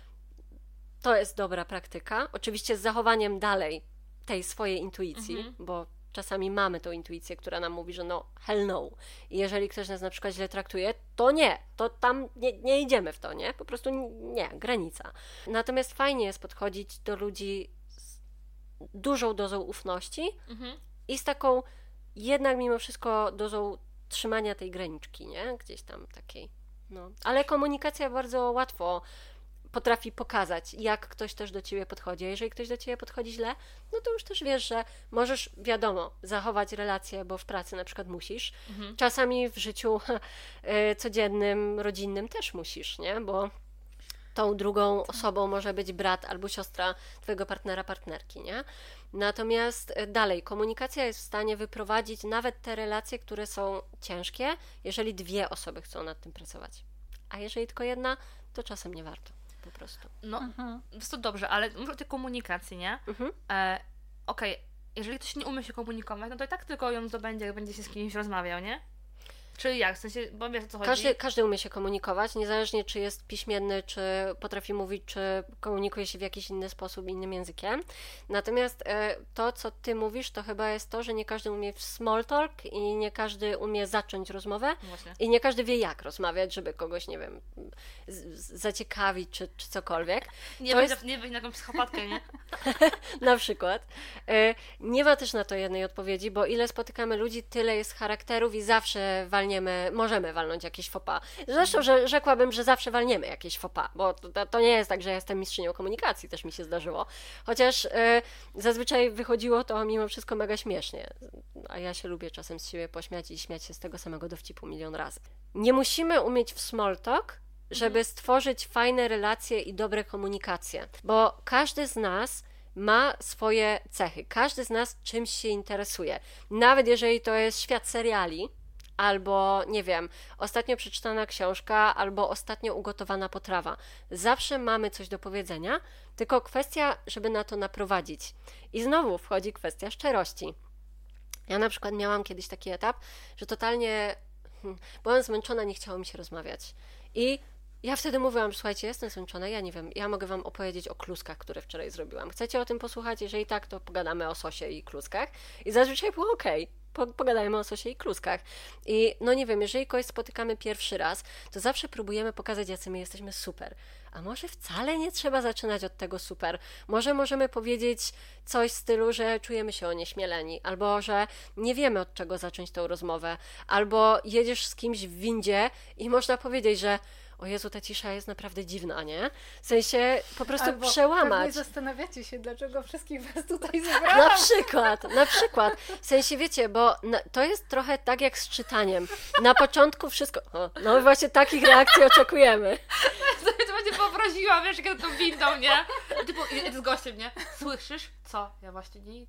to jest dobra praktyka. Oczywiście z zachowaniem dalej tej swojej intuicji, Mhm. bo czasami mamy tą intuicję, która nam mówi, że no hell no. I jeżeli ktoś nas na przykład źle traktuje, to nie, to tam nie, nie idziemy w to, nie? Po prostu nie, granica. Natomiast fajnie jest podchodzić do ludzi z dużą dozą ufności Mhm. i z taką jednak mimo wszystko dozą trzymania tej graniczki, nie? Gdzieś tam takiej, no. Ale komunikacja bardzo łatwo potrafi pokazać, jak ktoś też do ciebie podchodzi. A jeżeli ktoś do ciebie podchodzi źle, no to już też wiesz, że możesz, wiadomo, zachować relacje, bo w pracy na przykład musisz. Mhm. Czasami w życiu y, codziennym, rodzinnym też musisz, nie? Bo tą drugą osobą może być brat albo siostra twojego partnera, partnerki, nie? Natomiast y, dalej, komunikacja jest w stanie wyprowadzić nawet te relacje, które są ciężkie, jeżeli dwie osoby chcą nad tym pracować. A jeżeli tylko jedna, to czasem nie warto. Po prostu. No, Mhm. jest to dobrze, ale mówię o tej komunikacji, nie? Mhm. E, Okej, jeżeli ktoś nie umie się komunikować, no to i tak tylko ją zdobędzie, jak będzie się z kimś rozmawiał, nie? Czy jak? W sensie, bo wiesz o co chodzi? Każdy, każdy umie się komunikować, niezależnie czy jest piśmienny, czy potrafi mówić, czy komunikuje się w jakiś inny sposób, innym językiem. Natomiast e, to, co ty mówisz, to chyba jest to, że nie każdy umie w small talk i nie każdy umie zacząć rozmowę Właśnie. i nie każdy wie, jak rozmawiać, żeby kogoś, nie wiem, z, z, zaciekawić, czy, czy cokolwiek. Nie To być, jest- nie być na jakąś psychopatkę, nie? Na przykład. E, Nie ma też na to jednej odpowiedzi, bo ile spotykamy ludzi, tyle jest charakterów i zawsze walniemy, możemy walnąć jakieś faux pas. Zresztą, że rzekłabym, że zawsze walniemy jakieś faux pas, bo to, to nie jest tak, że ja jestem mistrzynią komunikacji, też mi się zdarzyło. Chociaż e, zazwyczaj wychodziło to mimo wszystko mega śmiesznie, a ja się lubię czasem z siebie pośmiać i śmiać się z tego samego dowcipu milion razy. Nie musimy umieć w small talk, żeby stworzyć fajne relacje i dobre komunikacje, bo każdy z nas ma swoje cechy. Każdy z nas czymś się interesuje. Nawet jeżeli to jest świat seriali, albo, nie wiem, ostatnio przeczytana książka, albo ostatnio ugotowana potrawa. Zawsze mamy coś do powiedzenia, tylko kwestia, żeby na to naprowadzić. I znowu wchodzi kwestia szczerości. Ja na przykład miałam kiedyś taki etap, że totalnie hmm, byłam zmęczona, nie chciało mi się rozmawiać. I ja wtedy mówiłam, że słuchajcie, jestem zmęczona, ja nie wiem, ja mogę wam opowiedzieć o kluskach, które wczoraj zrobiłam. Chcecie o tym posłuchać? Jeżeli tak, to pogadamy o sosie i kluskach. I zazwyczaj było okej. Po, pogadajmy o sosie i kluskach. I no nie wiem, jeżeli kogoś spotykamy pierwszy raz, to zawsze próbujemy pokazać, jacy my jesteśmy super. A może wcale nie trzeba zaczynać od tego super. Może możemy powiedzieć coś w stylu, że czujemy się onieśmieleni, albo że nie wiemy, od czego zacząć tą rozmowę, albo jedziesz z kimś w windzie i można powiedzieć, że o Jezu, ta cisza jest naprawdę dziwna, nie? W sensie po prostu Albo przełamać. Pewnie zastanawiacie się, dlaczego wszystkich was tutaj zebrałam. Na przykład, na przykład. W sensie, wiecie, bo na, to jest trochę tak jak z czytaniem. Na początku wszystko... O, no właśnie takich reakcji oczekujemy. To będzie poprosiła, wiesz, jak tą windą, nie? Typu, z gościem, nie? Słyszysz? Co? Ja właśnie nic.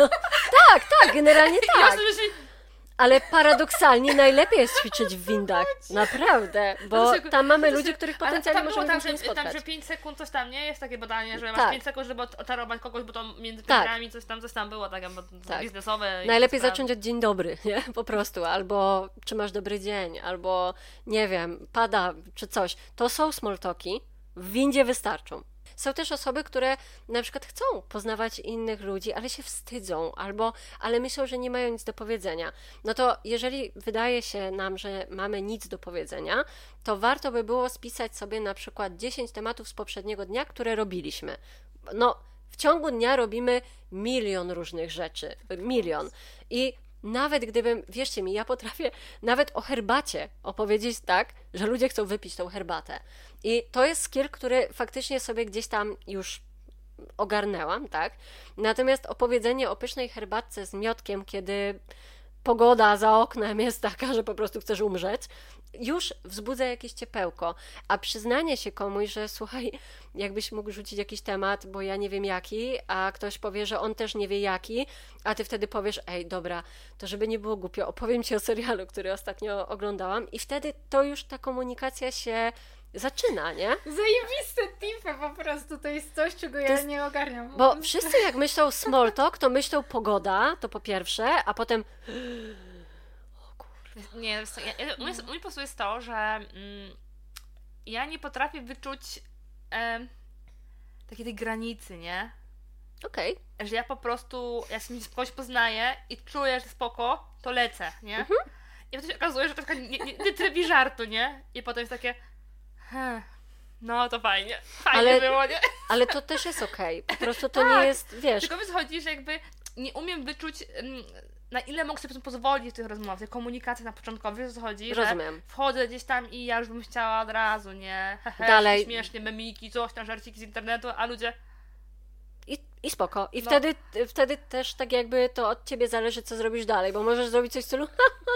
Tak, tak, generalnie Ja tak. sobie myślę, Ale paradoksalnie najlepiej jest ćwiczyć w windach. Naprawdę, bo tam mamy ludzi, których potencjalnie tam możemy było w tam, nie że, tam, spotkać. że pięć sekund coś tam, nie? Jest takie badanie, że Tak. masz pięć sekund, żeby oczarować kogoś, bo to między Tak. piętrami coś tam, coś tam było, tak, bo Tak. biznesowe. i Najlepiej sprawy. zacząć od dzień dobry, nie? Po prostu. Albo czy masz dobry dzień, albo nie wiem, pada, czy coś. To są small talki, w windzie wystarczą. Są też osoby, które na przykład chcą poznawać innych ludzi, ale się wstydzą, albo ale myślą, że nie mają nic do powiedzenia. No to jeżeli wydaje się nam, że mamy nic do powiedzenia, to warto by było spisać sobie na przykład dziesięć tematów z poprzedniego dnia, które robiliśmy. No, w ciągu dnia robimy milion różnych rzeczy. Milion. I nawet gdybym, wierzcie mi, ja potrafię nawet o herbacie opowiedzieć tak, że ludzie chcą wypić tą herbatę. I to jest skill, który faktycznie sobie gdzieś tam już ogarnęłam, tak? Natomiast opowiedzenie o pysznej herbatce z miodkiem, kiedy pogoda za oknem jest taka, że po prostu chcesz umrzeć, już wzbudza jakieś ciepełko. A przyznanie się komuś, że słuchaj, jakbyś mógł rzucić jakiś temat, bo ja nie wiem jaki, a ktoś powie, że on też nie wie jaki, a ty wtedy powiesz, ej, dobra, to żeby nie było głupio, opowiem ci o serialu, który ostatnio oglądałam i wtedy to już ta komunikacja się zaczyna, nie? Zajebiste tipy po prostu, to jest coś, czego ja jest- nie ogarniam. Bo wszyscy jak myślą small talk, to myślą pogoda, to po pierwsze, a potem Nie, wiesz co, ja, ja, u, mnie, u mnie po prostu jest to, że mm, ja nie potrafię wyczuć em, takiej tej granicy, nie? okej, Że ja po prostu, jak się kogoś poznaję i czuję, że spoko, to lecę, nie? Mhm. I potem się okazuje, że troszkę nie, nie, nie trybi żartu, nie? I potem jest takie "Hm, no to fajnie, fajnie Ale- było, nie? ale to też jest okej, po prostu to Tak. nie jest, wiesz, Tylko wychodzi, że jakby nie umiem wyczuć, mm, na ile mogę sobie pozwolić w tych rozmowach, w tej komunikacji na początkowej, wiesz o co chodzi, rozumiem. że wchodzę gdzieś tam i ja już bym chciała od razu, nie? Hehe, Dalej. śmiesznie, memiki, coś tam, żarciki z internetu, a ludzie I, I spoko. I No. wtedy, wtedy też tak jakby to od ciebie zależy, co zrobisz dalej, bo możesz zrobić coś w stylu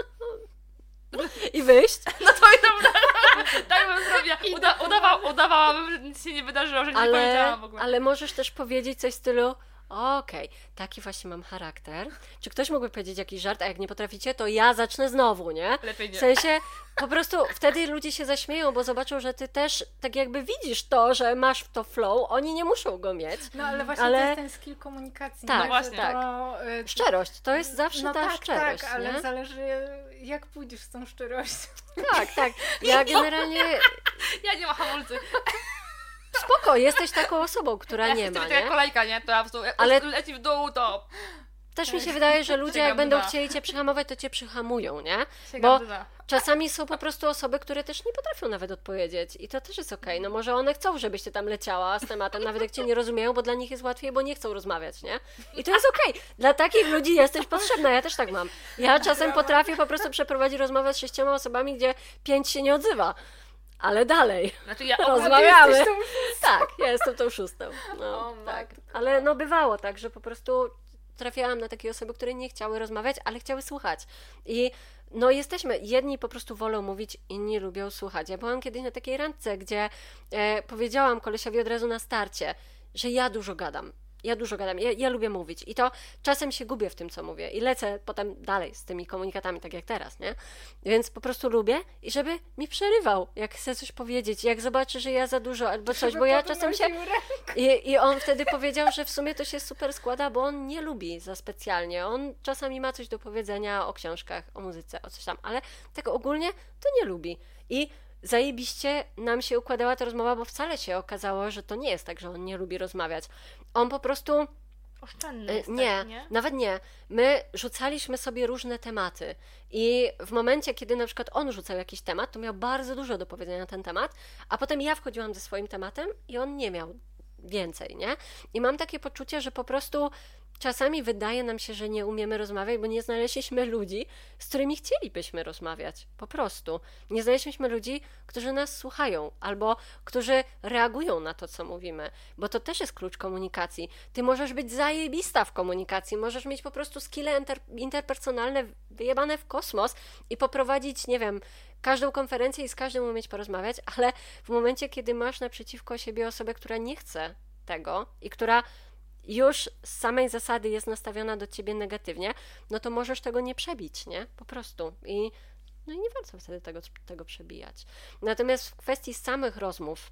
i wyjść. no to i dobra, tak bym zrobiła, Uda, udawa, udawałabym, że nic się nie wydarzyło, że nie Ale, powiedziałam w ogóle. ale możesz też powiedzieć coś w stylu okej, taki właśnie mam charakter. Czy ktoś mógłby powiedzieć jakiś żart, a jak nie potraficie, to ja zacznę znowu, nie? Lepiej nie. W sensie, po prostu wtedy ludzie się zaśmieją, bo zobaczą, że ty też tak jakby widzisz to, że masz w to flow, oni nie muszą go mieć. No ale właśnie ale- to jest ten skill komunikacji. Tak, nie? Że właśnie. to, y, Szczerość, to jest zawsze no ta tak, szczerość, tak, ale nie? zależy jak pójdziesz z tą szczerością. Tak, tak. Ja generalnie Ja nie ma hamulcy. spoko, jesteś taką osobą, która Ja nie chcę ma, być taka nie? kolejka, nie? To ja po prostu, jak Ale- leci w dół, to Też mi się wydaje, że ludzie jak Sięgam będą dna. chcieli cię przyhamować, to cię przyhamują, nie? sięgam Bo dna. czasami są po prostu osoby, które też nie potrafią nawet odpowiedzieć i to też jest okej. No może one chcą, żebyś ty tam leciała z tematem, nawet jak cię nie rozumieją, bo dla nich jest łatwiej, bo nie chcą rozmawiać, nie? I to jest okej. Dla takich ludzi jesteś potrzebna, ja też tak mam. Ja czasem potrafię po prostu przeprowadzić rozmowę z sześcioma osobami, gdzie pięć się nie odzywa. Ale dalej. Znaczy ja Rozmawiamy. Jesteś tą- Tak, ja jestem tą szóstą. No, O, tak. matko. Ale no bywało tak, że po prostu trafiałam na takie osoby, które nie chciały rozmawiać, ale chciały słuchać. I no jesteśmy, jedni po prostu wolą mówić, inni lubią słuchać. Ja byłam kiedyś na takiej randce, gdzie e, powiedziałam kolesiowi od razu na starcie, że ja dużo gadam. ja dużo gadam, ja, ja lubię mówić i to czasem się gubię w tym, co mówię i lecę potem dalej z tymi komunikatami, tak jak teraz, nie? Więc po prostu lubię i żeby mi przerywał, jak chcę coś powiedzieć, jak zobaczy, że ja za dużo albo coś, bo ja czasem się... I, I on wtedy powiedział, że w sumie to się super składa, bo on nie lubi za specjalnie, on czasami ma coś do powiedzenia o książkach, o muzyce, o coś tam, ale tak ogólnie to nie lubi i zajebiście nam się układała ta rozmowa, bo wcale się okazało, że to nie jest tak, że on nie lubi rozmawiać. On po prostu... Oszczędny jest, nie, tak, nie? nawet nie. My rzucaliśmy sobie różne tematy i w momencie, kiedy na przykład on rzucał jakiś temat, to miał bardzo dużo do powiedzenia na ten temat, a potem ja wchodziłam ze swoim tematem i on nie miał więcej, nie? I mam takie poczucie, że po prostu czasami wydaje nam się, że nie umiemy rozmawiać, bo nie znaleźliśmy ludzi, z którymi chcielibyśmy rozmawiać. Po prostu. Nie znaleźliśmy ludzi, którzy nas słuchają, albo którzy reagują na to, co mówimy, bo to też jest klucz komunikacji. Ty możesz być zajebista w komunikacji, możesz mieć po prostu skille inter- interpersonalne wyjebane w kosmos i poprowadzić, nie wiem, każdą konferencję i z każdym umieć porozmawiać, ale w momencie, kiedy masz naprzeciwko siebie osobę, która nie chce tego i która już z samej zasady jest nastawiona do ciebie negatywnie, no to możesz tego nie przebić, nie? Po prostu. I, no i nie warto wtedy tego, tego przebijać. Natomiast w kwestii samych rozmów,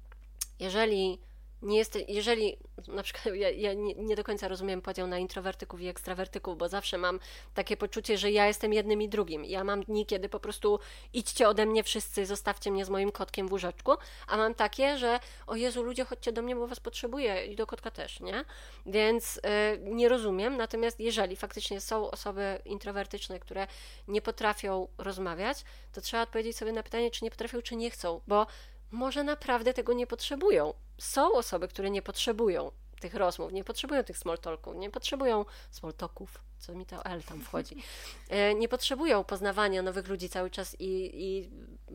jeżeli nie jest, jeżeli na przykład ja, ja nie, nie do końca rozumiem podział na introwertyków i ekstrawertyków, bo zawsze mam takie poczucie, że ja jestem jednym i drugim. Ja mam dni, kiedy po prostu idźcie ode mnie wszyscy, zostawcie mnie z moim kotkiem w łóżeczku, a mam takie, że o Jezu, ludzie, chodźcie do mnie, bo was potrzebuję i do kotka też, nie? Więc yy, nie rozumiem, natomiast jeżeli faktycznie są osoby introwertyczne, które nie potrafią rozmawiać, to trzeba odpowiedzieć sobie na pytanie, czy nie potrafią, czy nie chcą, bo może naprawdę tego nie potrzebują. Są osoby, które nie potrzebują tych rozmów, nie potrzebują tych small talków, nie potrzebują small talków, co mi to L tam wchodzi, nie potrzebują poznawania nowych ludzi cały czas i, i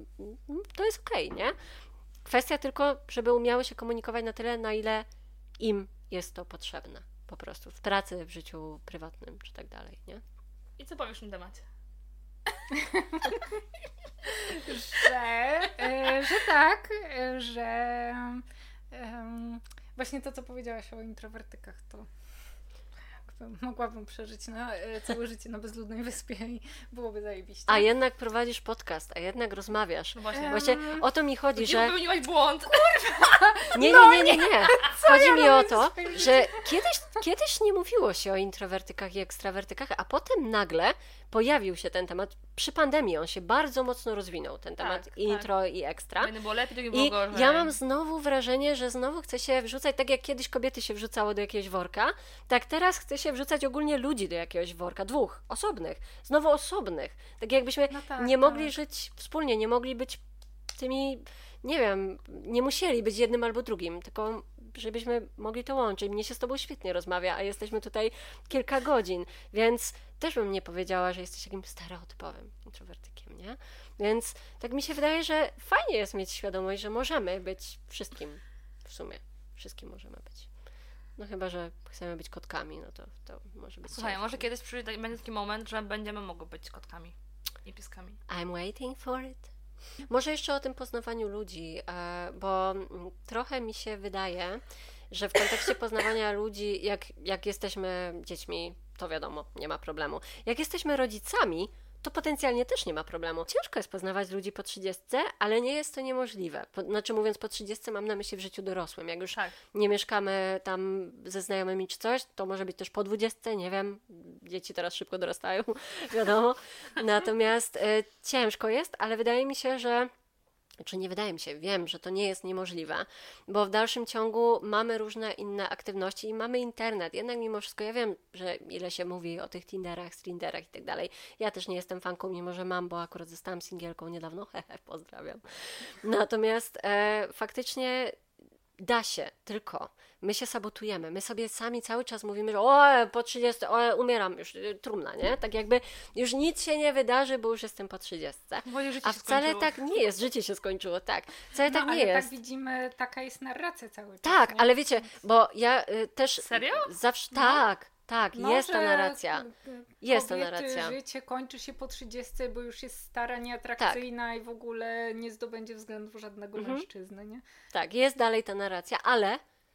to jest okej, nie? Kwestia tylko, żeby umiały się komunikować na tyle, na ile im jest to potrzebne, po prostu w pracy, w życiu prywatnym, czy tak dalej, nie? I co powiesz w tym temacie? że, e, że tak, e, że e, właśnie to, co powiedziałaś o introwertykach, to mogłabym przeżyć na, e, całe życie na bezludnej wyspie i byłoby zajebiście. A jednak prowadzisz podcast, a jednak rozmawiasz. No właśnie. Właśnie o to mi chodzi, że... Nie popełniłaś błąd. Nie, nie, nie, nie, nie. Chodzi ja mi o to, że kiedyś, kiedyś nie mówiło się o introwertykach i ekstrawertykach, a potem nagle pojawił się ten temat. Przy pandemii on się bardzo mocno rozwinął, ten temat tak, intro tak. i ekstra. Jedno było lepiej, drugie było I gorzej. ja mam znowu wrażenie, że znowu chce się wrzucać, tak jak kiedyś kobiety się wrzucało do jakiegoś worka, tak teraz chce się wrzucać ogólnie ludzi do jakiegoś worka, dwóch, osobnych, znowu osobnych. Tak jakbyśmy no tak, nie mogli tak. żyć wspólnie, nie mogli być tymi, nie wiem, nie musieli być jednym albo drugim, tylko żebyśmy mogli to łączyć. Mnie się z tobą świetnie rozmawia, a jesteśmy tutaj kilka godzin, więc też bym nie powiedziała, że jesteś jakimś stereotypowym introwertykiem, nie? Więc tak mi się wydaje, że fajnie jest mieć świadomość, że możemy być wszystkim w sumie. Wszystkim możemy być. No chyba, że chcemy być kotkami, no to, to może być Słuchaj, ciężko. może kiedyś przyjdzie, będzie taki moment, że będziemy mogły być kotkami i pieskami. I'm waiting for it. Może jeszcze o tym poznawaniu ludzi, bo trochę mi się wydaje, że w kontekście poznawania ludzi, jak, jak jesteśmy dziećmi, to wiadomo, nie ma problemu. Jak jesteśmy rodzicami, to potencjalnie też nie ma problemu. Ciężko jest poznawać ludzi po trzydziestce, ale nie jest to niemożliwe. Po, znaczy mówiąc po trzydziestce mam na myśli w życiu dorosłym. Jak już Tak. nie mieszkamy tam ze znajomymi czy coś, to może być też po dwudziestce, nie wiem. Dzieci teraz szybko dorastają, wiadomo. Natomiast y, ciężko jest, ale wydaje mi się, że Czy nie wydaje mi się, wiem, że to nie jest niemożliwe, bo w dalszym ciągu mamy różne inne aktywności i mamy internet. Jednak mimo wszystko ja wiem, że ile się mówi o tych Tinderach, Strinderach i tak dalej. Ja też nie jestem fanką, mimo że mam, bo akurat zostałam singielką niedawno. Hehe, pozdrawiam. Natomiast e, faktycznie da się, tylko my się sabotujemy. My sobie sami cały czas mówimy, że o, po trzydziestce, o, umieram już, trumna, nie? Tak jakby już nic się nie wydarzy, bo już jestem po trzydziestce. A wcale skończyło. tak nie jest. Życie się skończyło, tak. Wcale No, tak nie ale jest. tak widzimy, taka jest narracja cały czas. Tak, nie? ale wiecie, bo ja y, też... Serio? Zawsze, No. tak, tak, No, jest ta że narracja. Jest ta kobiety, narracja. życie kończy się po trzydziestce, bo już jest stara, nieatrakcyjna i w ogóle nie zdobędzie względu żadnego Mhm. mężczyzny, nie? Tak, jest dalej ta narracja, ale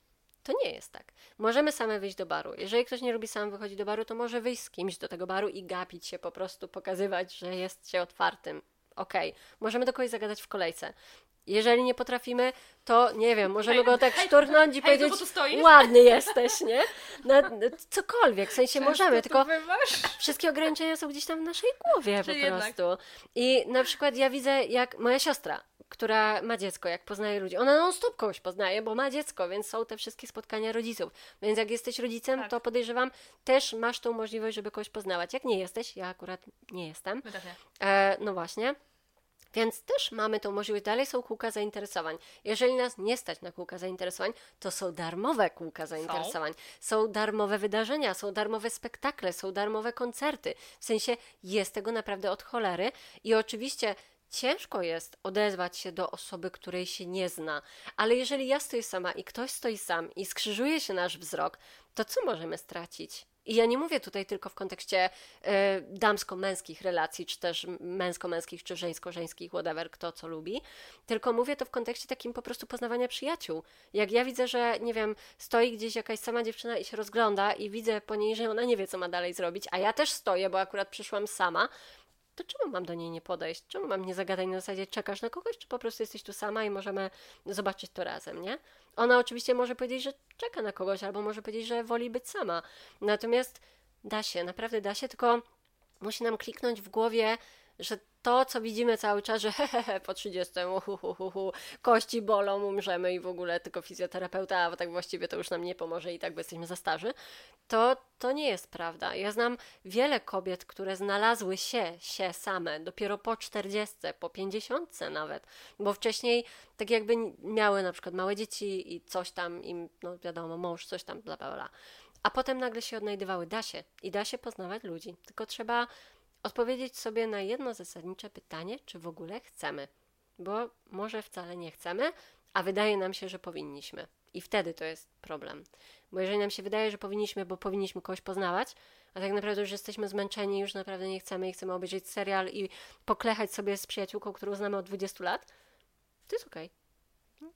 To nie jest tak. Możemy same wyjść do baru. Jeżeli ktoś nie lubi sam wychodzić do baru, to może wyjść z kimś do tego baru i gapić się, po prostu pokazywać, że jest się otwartym. Okej. Okay. Możemy do kogoś zagadać w kolejce. Jeżeli nie potrafimy, to nie wiem, możemy hej, go tak hej, szturchnąć i hej, powiedzieć, ładny jesteś, nie? No, cokolwiek, w sensie Często możemy, tylko wszystkie ograniczenia są gdzieś tam w naszej głowie Czy po jednak? prostu. I na przykład ja widzę, jak moja siostra, która ma dziecko, jak poznaje ludzi, ona non-stop kogoś poznaje, bo ma dziecko, więc są te wszystkie spotkania rodziców. Więc jak jesteś rodzicem, tak. to podejrzewam, też masz tą możliwość, żeby kogoś poznawać. Jak nie jesteś, ja akurat nie jestem. My też nie. E, no właśnie. Więc też mamy tą możliwość, dalej są kółka zainteresowań. Jeżeli nas nie stać na kółka zainteresowań, to są darmowe kółka zainteresowań. Są, są darmowe wydarzenia, są darmowe spektakle, są darmowe koncerty. W sensie jest tego naprawdę od cholery i oczywiście ciężko jest odezwać się do osoby, której się nie zna, ale jeżeli ja stoję sama i ktoś stoi sam i skrzyżuje się nasz wzrok, to co możemy stracić? I ja nie mówię tutaj tylko w kontekście y, damsko-męskich relacji, czy też męsko-męskich, czy żeńsko-żeńskich, whatever, kto co lubi, tylko mówię to w kontekście takim po prostu poznawania przyjaciół. Jak ja widzę, że, nie wiem, stoi gdzieś jakaś sama dziewczyna i się rozgląda i widzę po niej, że ona nie wie, co ma dalej zrobić, a ja też stoję, bo akurat przyszłam sama, to czemu mam do niej nie podejść? Czemu mam nie zagadać na zasadzie czekasz na kogoś, czy po prostu jesteś tu sama i możemy zobaczyć to razem, nie? Ona oczywiście może powiedzieć, że czeka na kogoś, albo może powiedzieć, że woli być sama. Natomiast da się, naprawdę da się, tylko musi nam kliknąć w głowie, że to, co widzimy cały czas, że hehehe, po trzydziestce, uhuhuhu, kości bolą, umrzemy i w ogóle tylko fizjoterapeuta, a tak właściwie to już nam nie pomoże i tak, bo jesteśmy za starzy, to, to nie jest prawda. Ja znam wiele kobiet, które znalazły się, się same dopiero po czterdziestce, po pięćdziesiątce nawet, bo wcześniej tak jakby miały na przykład małe dzieci i coś tam im, no wiadomo, mąż, coś tam, bla, bla, bla. A potem nagle się odnajdywały. Da się. I da się poznawać ludzi. Tylko trzeba odpowiedzieć sobie na jedno zasadnicze pytanie, czy w ogóle chcemy. Bo może wcale nie chcemy, a wydaje nam się, że powinniśmy. I wtedy to jest problem. Bo jeżeli nam się wydaje, że powinniśmy, bo powinniśmy kogoś poznawać, a tak naprawdę już jesteśmy zmęczeni, już naprawdę nie chcemy i chcemy obejrzeć serial i poklechać sobie z przyjaciółką, którą znamy od dwudziestu lat, to jest okej. Okay.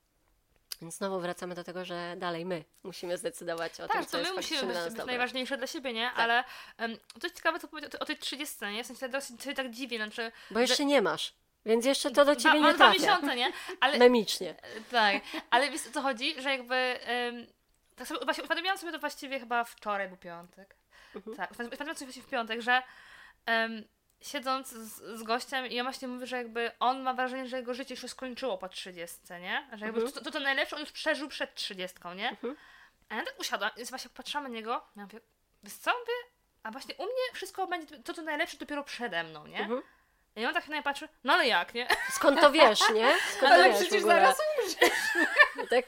Więc znowu wracamy do tego, że dalej my musimy zdecydować o tak, tym, co jest faktycznie dla nas dobre. Tak, to my musimy być najważniejsze dla siebie, nie? Tak. Ale um, to jest ciekawe, co powiedział o tej trzydziestce, nie? W sensie teraz się tak dziwię, znaczy... Bo jeszcze że... nie masz, więc jeszcze to do ciebie ba, nie trafia. Dwa miesiące, nie? Ale... Memicznie. Tak, ale wiesz, o co chodzi? Że jakby... Um, tak sobie, właśnie uświadomiłam sobie to właściwie chyba wczoraj, był piątek. Mhm. Tak, uświadomiłam sobie właśnie w piątek, że um, siedząc z, z gościem i on właśnie mówi, że jakby on ma wrażenie, że jego życie już się skończyło po trzydziestce, nie? Że jakby mhm. to, to najlepsze on już przeżył przed trzydziestką, nie? Mhm. A ja tak usiadłam i właśnie patrzyłam na niego i ja mówię, wiesz co, mówię, a właśnie u mnie wszystko będzie, to to najlepsze dopiero przede mną, nie? Mhm. I on tak na mnie patrzy, no ale jak, nie? Skąd to wiesz, nie? Skąd ale wiesz, przecież zaraz umrzesz. Tak...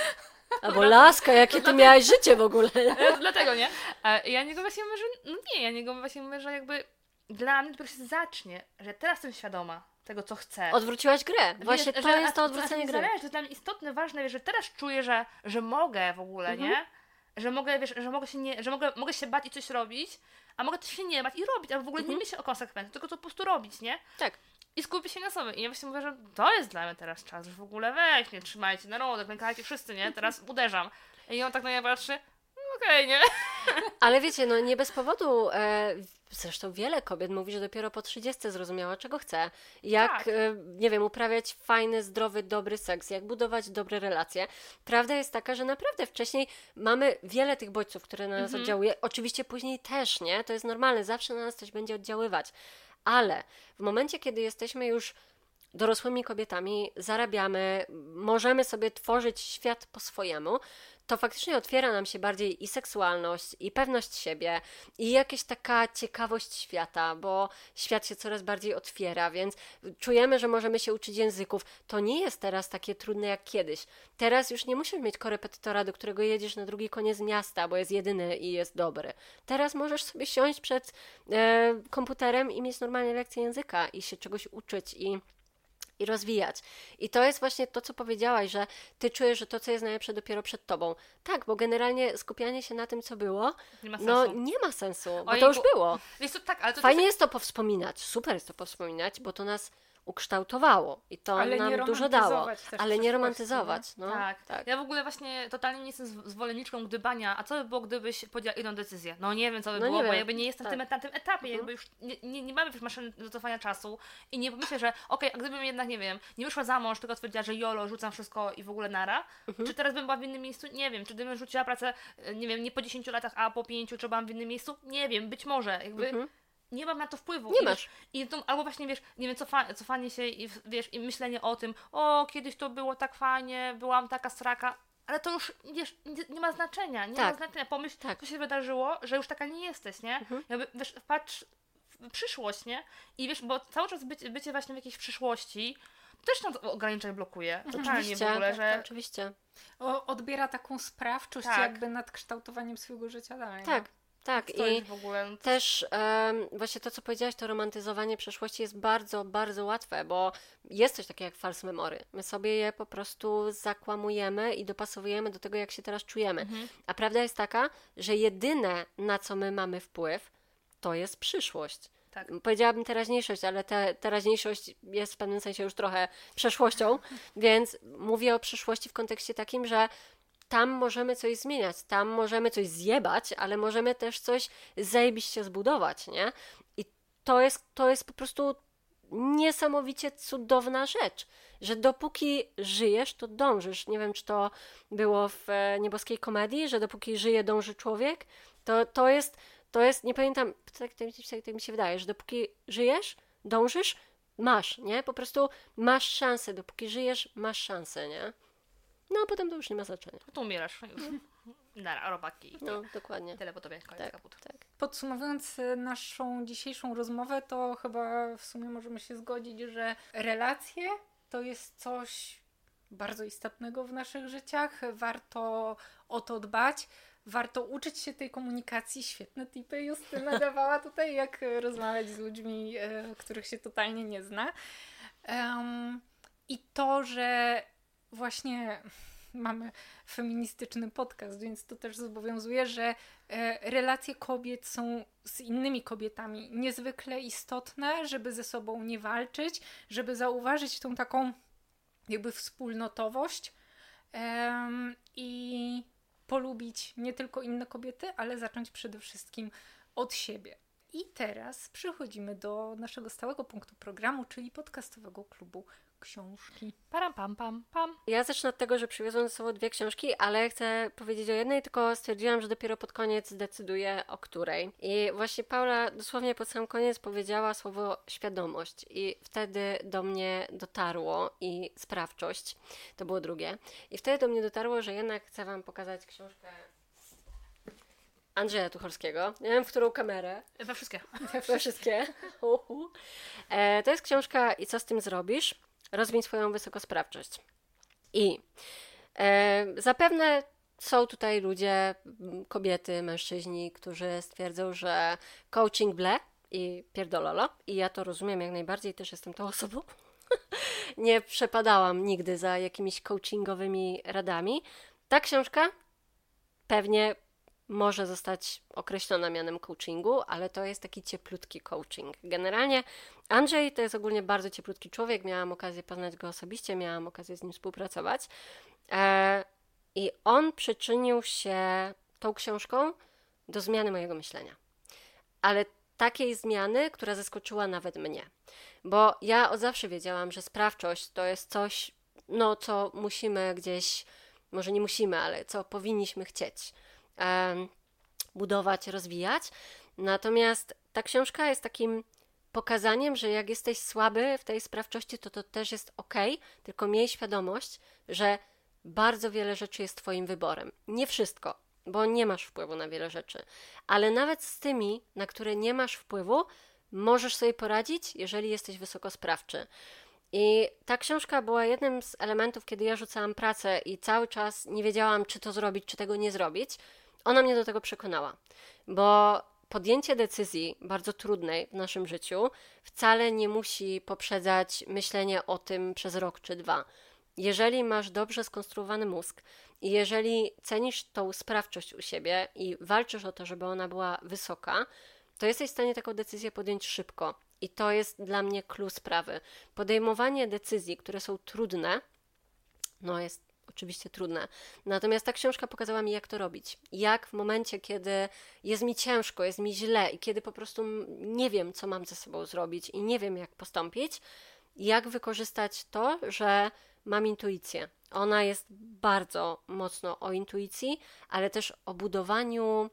Albo laska, jakie ty miałaś życie w ogóle. Dlatego, nie? A ja niego właśnie mówię, że no nie, ja niego właśnie mówię, że jakby dla mnie dopiero się zacznie, że teraz jestem świadoma tego, co chcę. Odwróciłaś grę. Właśnie wiesz, to że, jest to odwrócenie gry. Zależy, to jest dla mnie istotne, ważne, wiesz, że teraz czuję, że, że mogę w ogóle, mhm. nie? Że mogę, wiesz, że mogę się nie, że mogę, mogę się bać i coś robić, a mogę też się nie bać i robić, albo w ogóle mhm. nie myśleć o konsekwencjach, tylko to po prostu robić, nie? Tak. I skupić się na sobie. I ja właśnie mówię, że to jest dla mnie teraz czas, że w ogóle weź, nie, trzymajcie narodek, klękajcie wszyscy, nie? Teraz uderzam. I on tak na mnie patrzy, no okej, okay, nie? Ale wiecie, no nie bez powodu, e, zresztą wiele kobiet mówi, że dopiero po trzydziestce zrozumiała, czego chce. Jak, tak. e, nie wiem, uprawiać fajny, zdrowy, dobry seks, jak budować dobre relacje. Prawda jest taka, że naprawdę wcześniej mamy wiele tych bodźców, które na nas mhm. oddziałuje. Oczywiście później też, nie? To jest normalne, zawsze na nas coś będzie oddziaływać. Ale w momencie, kiedy jesteśmy już dorosłymi kobietami, zarabiamy, możemy sobie tworzyć świat po swojemu, to faktycznie otwiera nam się bardziej i seksualność, i pewność siebie, i jakaś taka ciekawość świata, bo świat się coraz bardziej otwiera, więc czujemy, że możemy się uczyć języków. To nie jest teraz takie trudne jak kiedyś. Teraz już nie musisz mieć korepetytora, do którego jedziesz na drugi koniec miasta, bo jest jedyny i jest dobry. Teraz możesz sobie siąść przed e, komputerem i mieć normalnie lekcję języka i się czegoś uczyć i i rozwijać. I to jest właśnie to, co powiedziałaś, że ty czujesz, że to, co jest najlepsze, dopiero przed tobą. Tak, bo generalnie skupianie się na tym, co było, nie ma sensu. No nie ma sensu, bo Ojej, to już bo... było. Jest to tak, ale to Fajnie to jest to powspominać, super jest to powspominać, bo to nas ukształtowało i to ale nam dużo dało. Ale nie romantyzować. No. Tak. tak. Ja w ogóle właśnie totalnie nie jestem zwolenniczką gdybania, a co by było, gdybyś podjęła inną decyzję? No nie wiem, co by no było, bo jakby nie jestem tak. tym, na tym etapie, mhm. jakby już nie, nie, nie mamy już maszyny do cofania czasu i nie pomyślę, że okej, okay, a gdybym jednak, nie wiem, nie wyszła za mąż, tylko stwierdziła, że jolo, rzucam wszystko i w ogóle nara, mhm. czy teraz bym była w innym miejscu? Nie wiem. Czy gdybym rzuciła pracę, nie wiem, nie po dziesięciu latach, a po pięciu, czy byłam w innym miejscu? Nie wiem, być może, jakby... Mhm. Nie mam na to wpływu. Nie I masz. Wiesz, i to, albo właśnie, wiesz, nie wiem, cofa, cofanie się i, wiesz, i myślenie o tym, o, kiedyś to było tak fajnie, byłam taka sraka, ale to już, wiesz, nie, nie ma znaczenia, nie tak. ma znaczenia. Pomyśl, tak. co się wydarzyło, że już taka nie jesteś, nie? Mhm. Jakby, wiesz, patrz w przyszłość, nie? I wiesz, bo cały czas bycie, bycie właśnie w jakiejś przyszłości też nas ogranicza i blokuje. Totalnie w ogóle, że... Tak, oczywiście. O, odbiera taką sprawczość tak. jakby nad kształtowaniem swojego życia dalej. Tak. No? Tak, i w ogóle... też um, właśnie to, co powiedziałaś, to romantyzowanie przeszłości jest bardzo, bardzo łatwe, bo jest coś takiego jak false memory. My sobie je po prostu zakłamujemy i dopasowujemy do tego, jak się teraz czujemy. Mhm. A prawda jest taka, że jedyne, na co my mamy wpływ, to jest przyszłość. Tak. Powiedziałabym teraźniejszość, ale te, teraźniejszość jest w pewnym sensie już trochę przeszłością, więc mówię o przyszłości w kontekście takim, że tam możemy coś zmieniać, tam możemy coś zjebać, ale możemy też coś zajebiście zbudować, nie? I to jest, to jest po prostu niesamowicie cudowna rzecz, że dopóki żyjesz, to dążysz. Nie wiem, czy to było w Nieboskiej Komedii, że dopóki żyje, dąży człowiek. To, to jest, to jest, nie pamiętam, tak, tak, tak, tak mi się wydaje, że dopóki żyjesz, dążysz, masz, nie? Po prostu masz szansę, dopóki żyjesz, masz szansę, nie? No, a potem to już nie ma znaczenia. To umierasz już. Na robaki. No, dokładnie. Tyle po tobie, koniec tak, kaput. Tak. Podsumowując naszą dzisiejszą rozmowę, to chyba w sumie możemy się zgodzić, że relacje to jest coś bardzo istotnego w naszych życiach. Warto o to dbać. Warto uczyć się tej komunikacji. Świetne tipy Justyna dawała tutaj, jak rozmawiać z ludźmi, których się totalnie nie zna. Um, I to, że właśnie mamy feministyczny podcast, więc to też zobowiązuje, że e, relacje kobiet są z innymi kobietami niezwykle istotne, żeby ze sobą nie walczyć, żeby zauważyć tą taką jakby wspólnotowość e, i polubić nie tylko inne kobiety, ale zacząć przede wszystkim od siebie. I teraz przechodzimy do naszego stałego punktu programu, czyli podcastowego klubu książki. Param, pam, pam, pam. Ja zacznę od tego, że przywiozłam ze sobą dwie książki, ale chcę powiedzieć o jednej, tylko stwierdziłam, że dopiero pod koniec zdecyduję, o której. I właśnie Paula dosłownie pod sam koniec powiedziała słowo świadomość i wtedy do mnie dotarło i sprawczość, to było drugie. I wtedy do mnie dotarło, że jednak chcę wam pokazać książkę Andrzeja Tucholskiego. Nie wiem, w którą kamerę. We wszystkie. We wszystkie. Uh-huh. E, to jest książka I co z tym zrobisz? Rozwiń swoją wysokosprawczość. I e, zapewne są tutaj ludzie, kobiety, mężczyźni, którzy stwierdzą, że coaching ble i pierdololo. I ja to rozumiem jak najbardziej, też jestem tą osobą. Nie przepadałam nigdy za jakimiś coachingowymi radami. Ta książka pewnie może zostać określona mianem coachingu, ale to jest taki cieplutki coaching. Generalnie Andrzej to jest ogólnie bardzo cieplutki człowiek, miałam okazję poznać go osobiście, miałam okazję z nim współpracować e, i on przyczynił się tą książką do zmiany mojego myślenia. Ale takiej zmiany, która zaskoczyła nawet mnie. Bo ja od zawsze wiedziałam, że sprawczość to jest coś, no co musimy gdzieś, może nie musimy, ale co powinniśmy chcieć budować, rozwijać. Natomiast ta książka jest takim pokazaniem, że jak jesteś słaby w tej sprawczości, to to też jest okej, tylko miej świadomość, że bardzo wiele rzeczy jest twoim wyborem. Nie wszystko, bo nie masz wpływu na wiele rzeczy, ale nawet z tymi, na które nie masz wpływu, możesz sobie poradzić, jeżeli jesteś wysokosprawczy. I ta książka była jednym z elementów, kiedy ja rzucałam pracę i cały czas nie wiedziałam, czy to zrobić, czy tego nie zrobić. Ona mnie do tego przekonała, bo podjęcie decyzji bardzo trudnej w naszym życiu wcale nie musi poprzedzać myślenia o tym przez rok czy dwa. Jeżeli masz dobrze skonstruowany mózg i jeżeli cenisz tą sprawczość u siebie i walczysz o to, żeby ona była wysoka, to jesteś w stanie taką decyzję podjąć szybko. I to jest dla mnie clue sprawy. Podejmowanie decyzji, które są trudne, no jest oczywiście trudne. Natomiast ta książka pokazała mi, jak to robić. Jak w momencie, kiedy jest mi ciężko, jest mi źle i kiedy po prostu nie wiem, co mam ze sobą zrobić i nie wiem, jak postąpić, jak wykorzystać to, że mam intuicję. Ona jest bardzo mocno o intuicji, ale też o budowaniu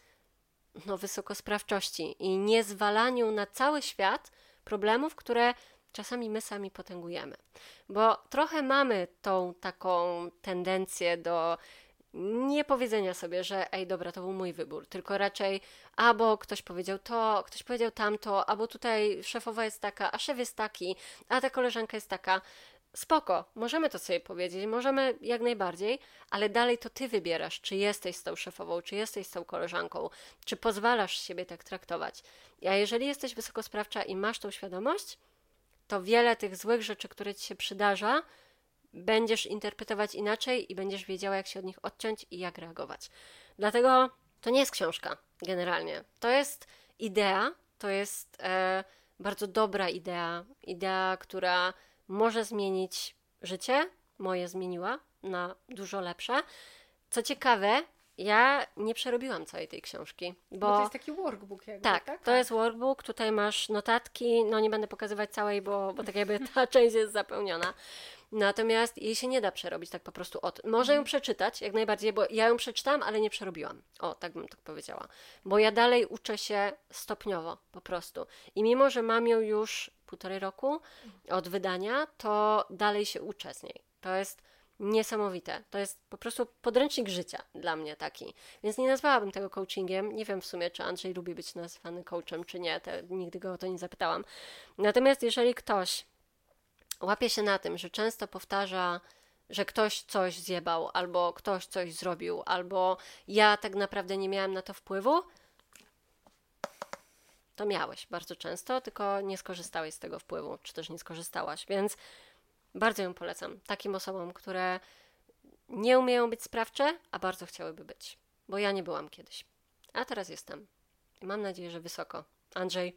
no, wysokosprawczości i nie zwalaniu na cały świat problemów, które czasami my sami potęgujemy. Bo trochę mamy tą taką tendencję do nie powiedzenia sobie, że ej, dobra, to był mój wybór, tylko raczej albo ktoś powiedział to, ktoś powiedział tamto, albo tutaj szefowa jest taka, a szef jest taki, a ta koleżanka jest taka. Spoko, możemy to sobie powiedzieć, możemy jak najbardziej, ale dalej to ty wybierasz, czy jesteś z tą szefową, czy jesteś z tą koleżanką, czy pozwalasz siebie tak traktować. A jeżeli jesteś wysokosprawcza i masz tą świadomość, to wiele tych złych rzeczy, które ci się przydarza, będziesz interpretować inaczej i będziesz wiedziała, jak się od nich odciąć i jak reagować. Dlatego to nie jest książka generalnie. To jest idea, to jest e, bardzo dobra idea, idea, która może zmienić życie, moje zmieniła na dużo lepsze. Co ciekawe, ja nie przerobiłam całej tej książki, bo, bo to jest taki workbook jakby, tak, tak? to jest workbook, tutaj masz notatki, no nie będę pokazywać całej, bo, bo tak jakby ta część jest zapełniona. Natomiast jej się nie da przerobić tak po prostu od... Może ją przeczytać, jak najbardziej, bo ja ją przeczytałam, ale nie przerobiłam. O, tak bym tak powiedziała. Bo ja dalej uczę się stopniowo, po prostu. I mimo, że mam ją już półtorej roku od wydania, to dalej się uczę z niej. To jest niesamowite. To jest po prostu podręcznik życia dla mnie taki. Więc nie nazwałabym tego coachingiem. Nie wiem w sumie, czy Andrzej lubi być nazwany coachem, czy nie. Te, nigdy go o to nie zapytałam. Natomiast jeżeli ktoś łapie się na tym, że często powtarza, że ktoś coś zjebał, albo ktoś coś zrobił, albo ja tak naprawdę nie miałem na to wpływu, to miałeś bardzo często, tylko nie skorzystałeś z tego wpływu, czy też nie skorzystałaś, więc bardzo ją polecam takim osobom, które nie umieją być sprawcze, a bardzo chciałyby być, bo ja nie byłam kiedyś, a teraz jestem i mam nadzieję, że wysoko. Andrzej,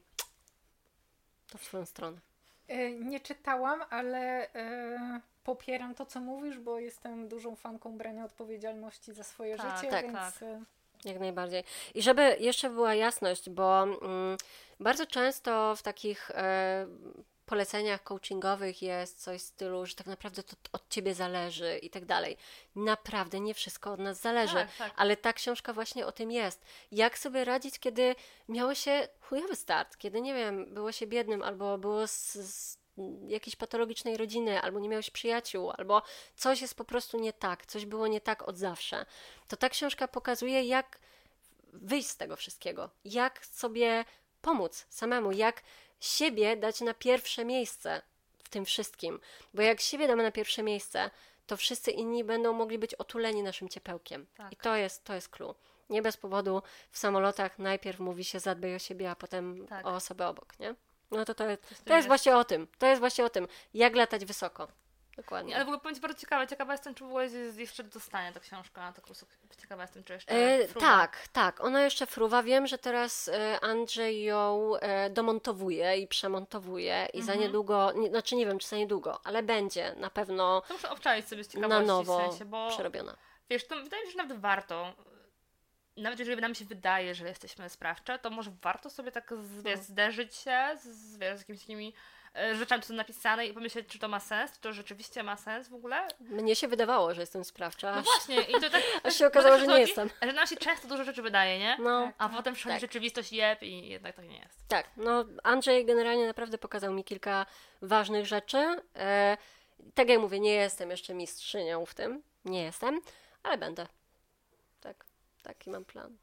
to w swoją stronę. Nie czytałam, ale e, popieram to, co mówisz, bo jestem dużą fanką brania odpowiedzialności za swoje tak, życie, tak, więc... tak. Jak najbardziej. I żeby jeszcze była jasność, bo mm, bardzo często w takich e, poleceniach coachingowych jest coś w stylu, że tak naprawdę to od ciebie zależy i tak dalej. Naprawdę nie wszystko od nas zależy, Tak, tak. ale ta książka właśnie o tym jest. Jak sobie radzić, kiedy miało się chujowy start, kiedy, nie wiem, było się biednym albo było z, z jakiejś patologicznej rodziny, albo nie miałeś przyjaciół, albo coś jest po prostu nie tak, coś było nie tak od zawsze. To ta książka pokazuje, jak wyjść z tego wszystkiego, jak sobie pomóc samemu, jak siebie dać na pierwsze miejsce w tym wszystkim. Bo jak siebie damy na pierwsze miejsce, to wszyscy inni będą mogli być otuleni naszym ciepełkiem. Tak. I to jest, to jest clue. Nie bez powodu w samolotach najpierw mówi się zadbaj o siebie, a potem tak. o osobę obok, nie? No to to, jest, Coś tu to jest jest. właśnie o tym. To jest właśnie o tym, jak latać wysoko. Dokładnie. Ale w ogóle powiem ci bardzo ciekawe. Ciekawa jestem, czy w ogóle jest jeszcze do dostania ta książka na to kursu. Ciekawa jestem, czy jeszcze E, fruwa. tak, tak. Ona jeszcze fruwa. Wiem, że teraz e, Andrzej ją e, domontowuje i przemontowuje i za Mhm. niedługo, nie, znaczy nie wiem, czy za niedługo, ale będzie na pewno To muszę obczaić sobie z na ciekawości nowo w sensie, bo przerobiona. wiesz, to wydaje mi się, że nawet warto. Nawet jeżeli nam się wydaje, że jesteśmy sprawcze, to może warto sobie tak z, wiesz, zderzyć się z, wiesz, z jakimiś takimi e, rzeczami, co są napisane i pomyśleć, czy to ma sens, czy to rzeczywiście ma sens w ogóle. Mnie się wydawało, że jestem sprawcza, No aż, właśnie, i to tak. aż się okazało, bo tak że nie chodzi, jestem. Że nam się często dużo rzeczy wydaje, nie? No, A potem przychodzi tak. rzeczywistość jeb i jednak tak nie jest. tak. No, Andrzej generalnie naprawdę pokazał mi kilka ważnych rzeczy. E, tak jak mówię, nie jestem jeszcze mistrzynią w tym. Nie jestem, ale będę. Tak, taki mam plan.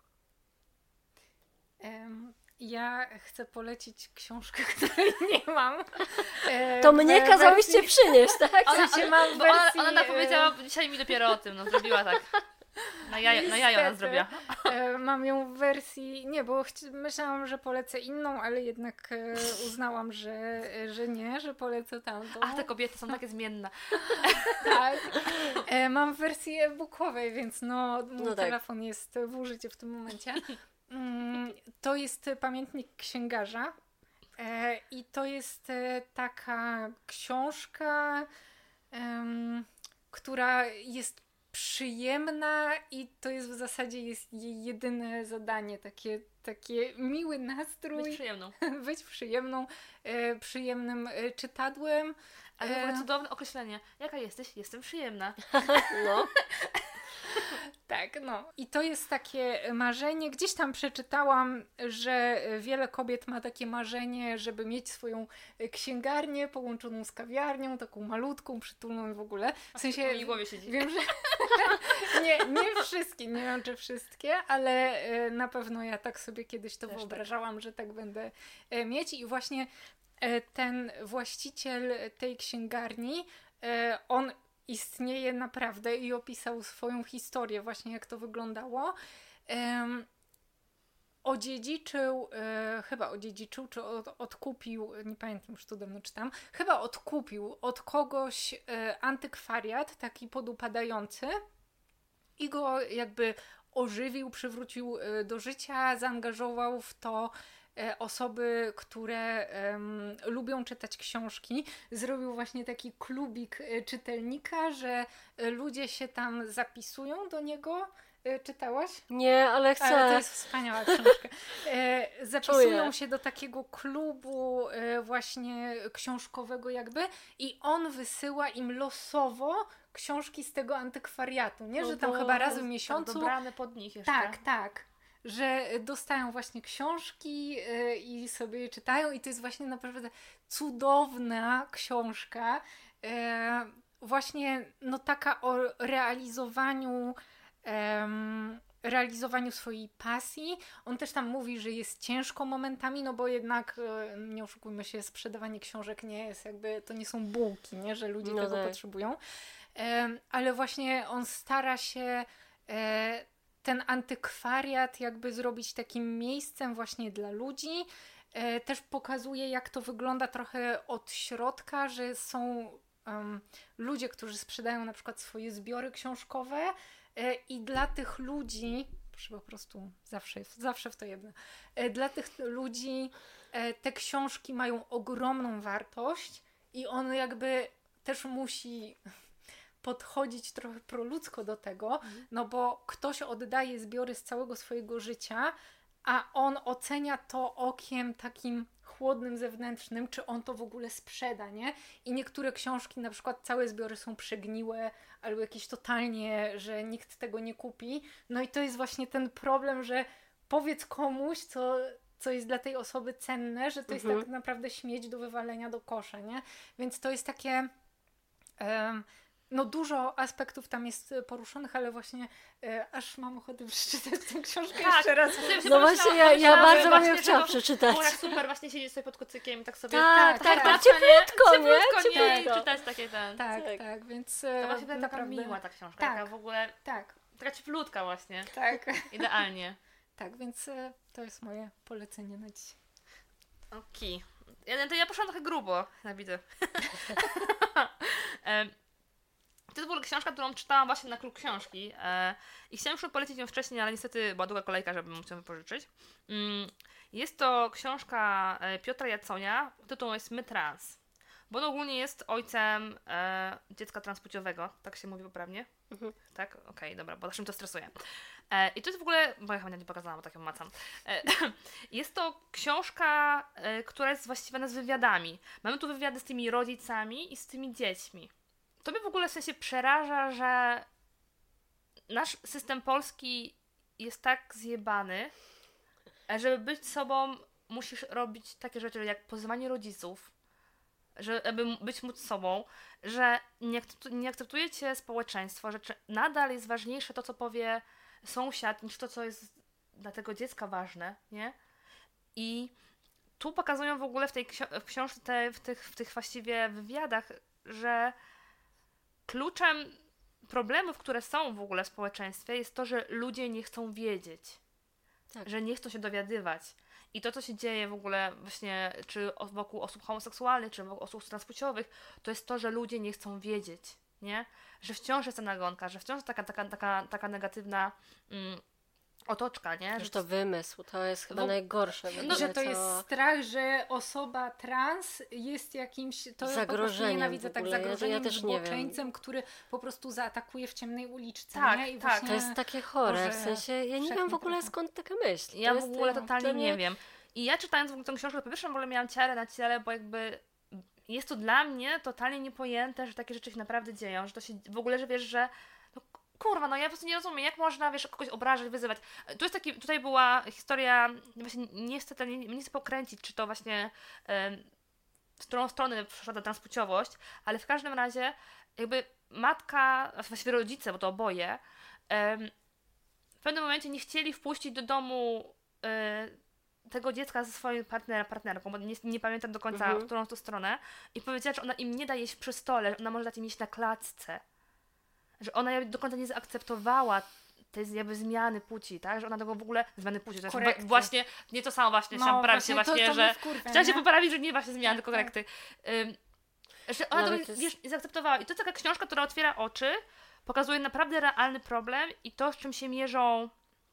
Em, Ja chcę polecić książkę, której nie mam. E, To mnie w kazałyście wersji- przynieść, tak? W sensie mam w Bo ona, wersji, ona nam e, powiedziała dzisiaj mi dopiero o tym, no zrobiła tak. Na jajo, na jajo nas Niestety. zrobiła. E, Mam ją w wersji, nie, bo chci- myślałam, że polecę inną, ale jednak e, uznałam, że, że nie, że polecę tamtą. A te kobiety są takie zmienne. Tak. E, Mam w wersji e-bookowej, więc no, mój No tak. telefon jest w użyciu w tym momencie. Mm, To jest pamiętnik księgarza. E, I to jest e, taka książka, em, która jest przyjemna i to jest w zasadzie jest jej jedyne zadanie, takie, takie miły nastrój. Być przyjemną. Być przyjemną, e, przyjemnym e, czytadłem. Ale w ogóle cudowne określenie. Jaka jesteś? Jestem przyjemna. No. Tak, no. I to jest takie marzenie. Gdzieś tam przeczytałam, że wiele kobiet ma takie marzenie, żeby mieć swoją księgarnię połączoną z kawiarnią, taką malutką, przytulną i w ogóle. W sensie, w mojej głowie siedzi. Wiem, że nie, nie wszystkie, nie wiem czy wszystkie, ale na pewno ja tak sobie kiedyś to Też wyobrażałam, tak. że tak będę mieć. I właśnie ten właściciel tej księgarni, on istnieje naprawdę i opisał swoją historię, właśnie jak to wyglądało. Um, odziedziczył, e, chyba odziedziczył, czy od, odkupił, nie pamiętam, już to dawno czytam, chyba odkupił od kogoś e, antykwariat, taki podupadający i go jakby ożywił, przywrócił e, do życia, zaangażował w to osoby, które um, lubią czytać książki. Zrobił właśnie taki klubik czytelnika, że ludzie się tam zapisują do niego. Czytałaś? Nie, ale chcę. Ale to jest wspaniała książka. Zapisują Czuję. się do takiego klubu właśnie książkowego jakby i on wysyła im losowo książki z tego antykwariatu, nie? Że tam bo chyba raz w miesiącu. Dobrane pod nich jeszcze. Tak, tak. Że dostają właśnie książki yy, i sobie je czytają i to jest właśnie naprawdę cudowna książka. Yy, właśnie no taka o realizowaniu um, realizowaniu swojej pasji. On też tam mówi, że jest ciężko momentami, no bo jednak yy, nie oszukujmy się, sprzedawanie książek nie jest jakby, to nie są bułki, nie? Że ludzie no tego tak. potrzebują. Yy, ale właśnie on stara się yy, ten antykwariat jakby zrobić takim miejscem właśnie dla ludzi. E, też pokazuje, jak to wygląda trochę od środka, że są um, ludzie, którzy sprzedają na przykład swoje zbiory książkowe e, i dla tych ludzi, proszę po prostu zawsze, zawsze w to jedno, e, dla tych ludzi e, te książki mają ogromną wartość i on jakby też musi podchodzić trochę proludzko do tego, mhm. no bo ktoś oddaje zbiory z całego swojego życia, a on ocenia to okiem takim chłodnym, zewnętrznym, czy on to w ogóle sprzeda, nie? I niektóre książki, na przykład całe zbiory są przegniłe, albo jakieś totalnie, że nikt tego nie kupi. No i to jest właśnie ten problem, że powiedz komuś, co, co jest dla tej osoby cenne, że to mhm. jest tak naprawdę śmieć do wywalenia do kosza, nie? Więc to jest takie... Um, No dużo aspektów tam jest poruszonych, ale właśnie e, aż mam ochotę przeczytać tę książkę tak, jeszcze raz. No właśnie, ja, ja bardzo bym ją chciała przeczytać. Było jak super właśnie siedzieć sobie pod kocykiem i tak sobie tak, tak, tak, tak, tak cieplutko, nie? Cieplutko, nie? Cieplutko. I czytać takie ten. Tak, tak, tak więc to właśnie naprawdę... taka miła ta książka, tak, taka w ogóle, tak. taka cieplutka właśnie. Tak. Idealnie. Tak, więc e, to jest moje polecenie na dziś. Okej. Okay. Ja, to ja poszłam trochę grubo, na widzę. To jest w ogóle książka, którą czytałam właśnie na klub książki e, i chciałam już polecić ją wcześniej, ale niestety była długa kolejka, żeby móc ją wypożyczyć. Mm, jest to książka Piotra Jaconia, tytuł jest My Trans, bo on ogólnie jest ojcem e, dziecka transpłciowego, tak się mówi poprawnie? Mhm. Tak? Okej, okay, dobra, bo zawsze mi to stresuje. E, I to jest w ogóle, bo ja chyba nie pokazałam, bo tak ją macam. E, jest to książka, e, która jest właściwie z wywiadami. Mamy tu wywiady z tymi rodzicami i z tymi dziećmi. To mnie w ogóle w sensie przeraża, że nasz system polski jest tak zjebany, żeby być sobą musisz robić takie rzeczy jak pozywanie rodziców, żeby być móc sobą, że nie, akceptu- nie akceptuje cię społeczeństwo, że nadal jest ważniejsze to, co powie sąsiad, niż to, co jest dla tego dziecka ważne, nie? I tu pokazują w ogóle w tej ksi- w książce, te, w, tych, w tych właściwie wywiadach, że kluczem problemów, które są w ogóle w społeczeństwie, jest to, że ludzie nie chcą wiedzieć. Tak. Że nie chcą się dowiadywać. I to, co się dzieje w ogóle właśnie, czy wokół osób homoseksualnych, czy wokół osób transpłciowych, to jest to, że ludzie nie chcą wiedzieć, nie? Że wciąż jest ta nagonka, że wciąż jest taka, taka, taka, taka negatywna, mm, otoczka, nie? Że to wymysł, to jest chyba Bo- najgorsze. w No, ogóle, że to co... jest strach, że osoba trans jest jakimś, to Zagrożeniem po prostu nienawidzę, w tak, ogóle. Ja- ja zagrożeniem, też nie wiem. zboczeńcem, który po prostu zaatakuje w ciemnej uliczce. Tak, nie? I tak. właśnie- To jest takie chore, w Boże, sensie ja nie wiem szek w ogóle trochę. skąd taka myśl. Ja to w jest, ogóle e, totalnie dla mnie- nie wiem. I ja czytając w ogóle tę książkę, po pierwsze w ogóle miałam ciarę na ciele, bo jakby jest to dla mnie totalnie niepojęte, że takie rzeczy się naprawdę dzieją, że to się w ogóle, że wiesz, że no, kurwa, no ja po prostu nie rozumiem, jak można, wiesz, kogoś obrażać, wyzywać. Tu jest taki, tutaj była historia, właśnie niestety nie, nie chcę pokręcić, czy to właśnie em, w którą stronę przeszła ta transpłciowość, ale w każdym razie jakby matka, właściwie rodzice, bo to oboje, em, w pewnym momencie nie chcieli wpuścić do domu e, tego dziecka ze swoim partnerem, partnerką, bo nie, nie pamiętam do końca, Mhm. w którą to stronę, i powiedziała, że ona im nie da jeść przy stole, że ona może dać im jeść na klatce. Że ona jakby do końca nie zaakceptowała tej jakby zmiany płci, tak? Że ona tego w ogóle, zmiany płci, to jest Korekty. wa- właśnie, nie to samo właśnie, No, chciałam poprawić się właśnie, to- właśnie, to że mnie wkurwia, chciałam się nie? poprawić, że nie właśnie zmiany, Tak, tylko korekty. Ym, że ona No, to ale to jest- wiesz, zaakceptowała. I to jest taka książka, która otwiera oczy, pokazuje naprawdę realny problem i to, z czym się mierzą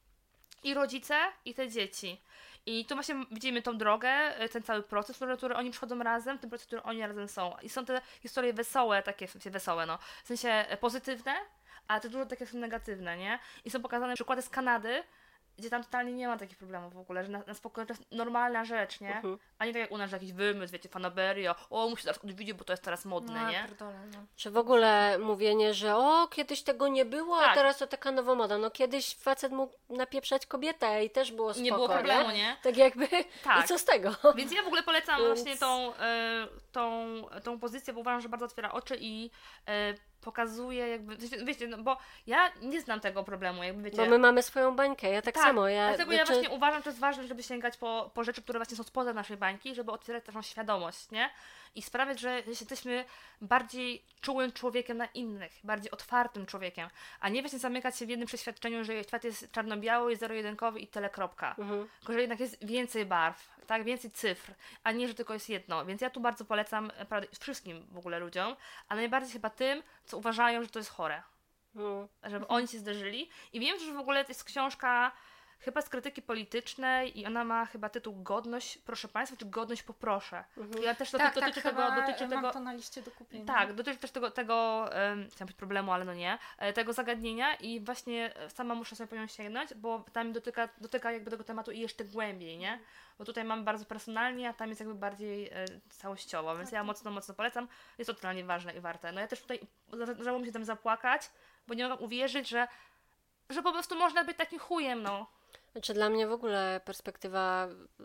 i rodzice, i te dzieci. I tu właśnie widzimy tą drogę, ten cały proces, który, który oni przechodzą razem, ten proces, który oni razem są. I są te historie wesołe, takie w sensie wesołe, no. W sensie pozytywne, ale też dużo takie są negatywne, nie? I są pokazane przykłady z Kanady, gdzie tam totalnie nie ma takich problemów w ogóle, że na, na spokojnie to jest normalna rzecz, nie? Mhm. A nie tak jak u nas, że jakiś wymysł, wiecie, fanaberia, o, musi zaraz odwiedzić, bo to jest teraz modne, No, nie? pierdolę, no. Czy w ogóle mówienie, że o, kiedyś tego nie było, a Tak. teraz to taka nowa moda. No kiedyś facet mógł napieprzać kobietę i też było spoko, Nie było problemu, nie? Tak jakby, Tak. i co z tego? Więc ja w ogóle polecam Więc- właśnie tą, e, tą, tą pozycję, bo uważam, że bardzo otwiera oczy i e, pokazuje jakby, wiecie- wiecie, no bo ja nie znam tego problemu, jakby wiecie. Bo my mamy swoją bańkę, ja tak, samo. Ja, Dlatego ja znaczy- właśnie uważam, że to jest ważne, żeby sięgać po, po rzeczy, które właśnie są spoza naszej bańki, żeby otwierać naszą świadomość, nie? I sprawiać, że jesteśmy bardziej czułym człowiekiem na innych, bardziej otwartym człowiekiem, a nie właśnie zamykać się w jednym przeświadczeniu, że świat jest czarno-biały, jest zero-jedynkowy i tyle kropka. Mhm. Tylko, że jednak jest więcej barw, tak, więcej cyfr, a nie, że tylko jest jedno. Więc ja tu bardzo polecam e, prawda, wszystkim w ogóle ludziom, a najbardziej chyba tym, co uważają, że to jest chore. Mm. Żeby oni się zderzyli. I wiem, że w ogóle to jest książka chyba z krytyki politycznej i ona ma chyba tytuł Godność, proszę Państwa, czy Godność poproszę. Mhm. I ja też to, Tak, dotyczy tak, tego, chyba dotyczy mam tego, to na liście do kupienia. tak, dotyczy też tego, tego um, chciałam powiedzieć problemu, ale no nie, e, tego zagadnienia i właśnie sama muszę sobie po nią sięgnąć, bo tam dotyka, dotyka jakby tego tematu i jeszcze głębiej, nie? Bo tutaj mamy bardzo personalnie, a tam jest jakby bardziej e, całościowo, więc ja mocno, mocno polecam. Jest to totalnie ważne i warte. No ja też tutaj zaczęło mi się tam zapłakać, bo nie mogłam uwierzyć, że, że po prostu można być takim chujem, no. Znaczy dla mnie w ogóle perspektywa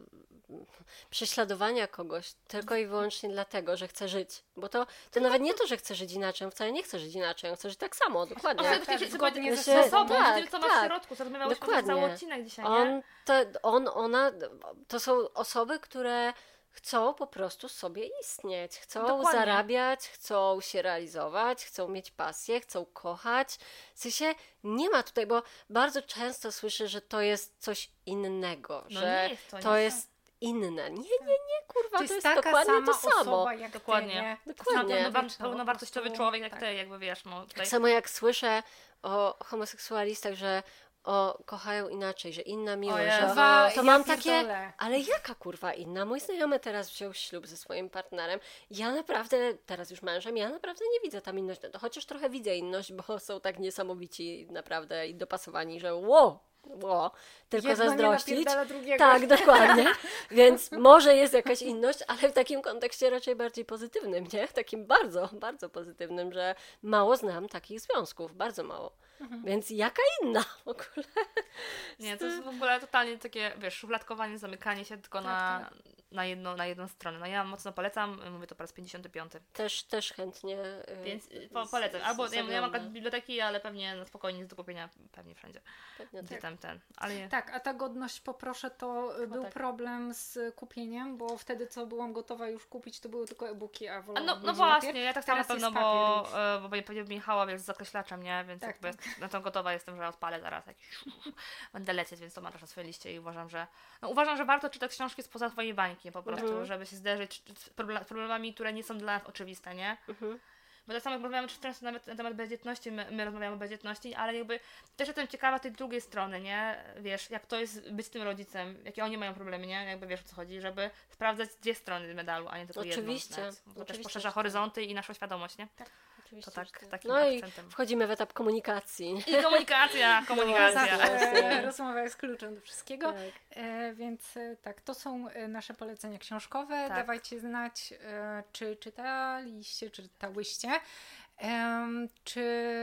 mm, prześladowania kogoś tylko i wyłącznie dlatego, że chce żyć. Bo to, to nawet nie to, że chce żyć inaczej, on wcale nie chce żyć inaczej, on chce żyć tak samo, dokładnie. On Tak, sobie tak, tak, zgodnie ze ze sobą, sobą. z tym, co ma w Tak, środku, co rozmawiałyśmy przez dokładnie. cały odcinek dzisiaj, nie? On, to, on, ona, to są osoby, które chcą po prostu sobie istnieć, chcą Dokładnie. zarabiać, chcą się realizować, chcą mieć pasję, chcą kochać. W sensie nie ma tutaj, bo bardzo często słyszę, że to jest coś innego, No że nie jest to, to nie. jest inne. Nie, nie, nie, kurwa, To jest, to jest taka dokładnie sama to samo. osoba jak Dokładnie. ty, nie? Dokładnie. Pełnowa- Wieczna, pełnowartościowy po prostu, człowiek jak tak. ty, jakby wiesz, no tutaj... Tak samo jak słyszę o homoseksualistach, że o, kochają inaczej, że inna miłość, Jezu. że Wa- to ja mam takie, pierdolę. ale jaka kurwa inna? Mój znajomy teraz wziął ślub ze swoim partnerem. Ja naprawdę, teraz już mężem, ja naprawdę nie widzę tam inności. No, chociaż trochę widzę inność, bo są tak niesamowici naprawdę i dopasowani, że ło, ło, tylko Jedno nie zazdrościć. napierdala drugiego. Tak, dokładnie. Więc może jest jakaś inność, ale w takim kontekście raczej bardziej pozytywnym, nie? Takim bardzo, bardzo pozytywnym, że mało znam takich związków, bardzo mało. Mhm. Więc jaka inna w ogóle? Nie, to jest w ogóle totalnie takie, wiesz, szufladkowanie, zamykanie się tylko na, tak. na, jedną, na jedną stronę. No ja mocno polecam, mówię to po raz pięćdziesiąty piąty. Też, też chętnie. y, Więc y, po, z- polecam. z- Albo ja, ja mam zaglądnę. akurat biblioteki, ale pewnie na spokojnie jest do kupienia pewnie wszędzie. Pewnie Gdzie tak. tam ten. Ale Tak, a ta godność, poproszę, to y, był tak. problem z kupieniem, bo wtedy, co byłam gotowa już kupić, to były tylko e-booki, a A wolałam no, no mieć właśnie, papier. ja tak samo na Teraz pewno, jest bo, papier e, bo pewnie Michała, wiesz, z zakreślaczem, nie? Więc Tak, jakby jest, na to gotowa jestem, że odpalę zaraz jakiś będę lecieć, więc to mam też na swojej liście i uważam, że no, uważam, że warto czytać książki spoza twojej bańki po prostu, Mhm. żeby się zderzyć z proble- problemami, które nie są dla nas oczywiste, nie? Mhm. bo tak samo jak rozmawiamy często nawet na temat bezdzietności, my, my rozmawiamy o bezdzietności, ale jakby też jestem ciekawa tej drugiej strony, nie? Wiesz, jak to jest być tym rodzicem, jakie oni mają problemy, nie? Jakby wiesz, o co chodzi, żeby sprawdzać dwie strony medalu, a nie tylko Oczywiście. jedną. Bo to Oczywiście, też poszerza horyzonty i naszą świadomość, nie? Tak. To tak, takim no i akcentem. wchodzimy w etap komunikacji. I komunikacja, komunikacja. Zawsze rozmowa jest kluczem do wszystkiego, Tak. e, więc e, tak, to są e, nasze polecenia książkowe. Tak. Dawajcie znać, e, czy czytaliście, czy czytałyście, e, czy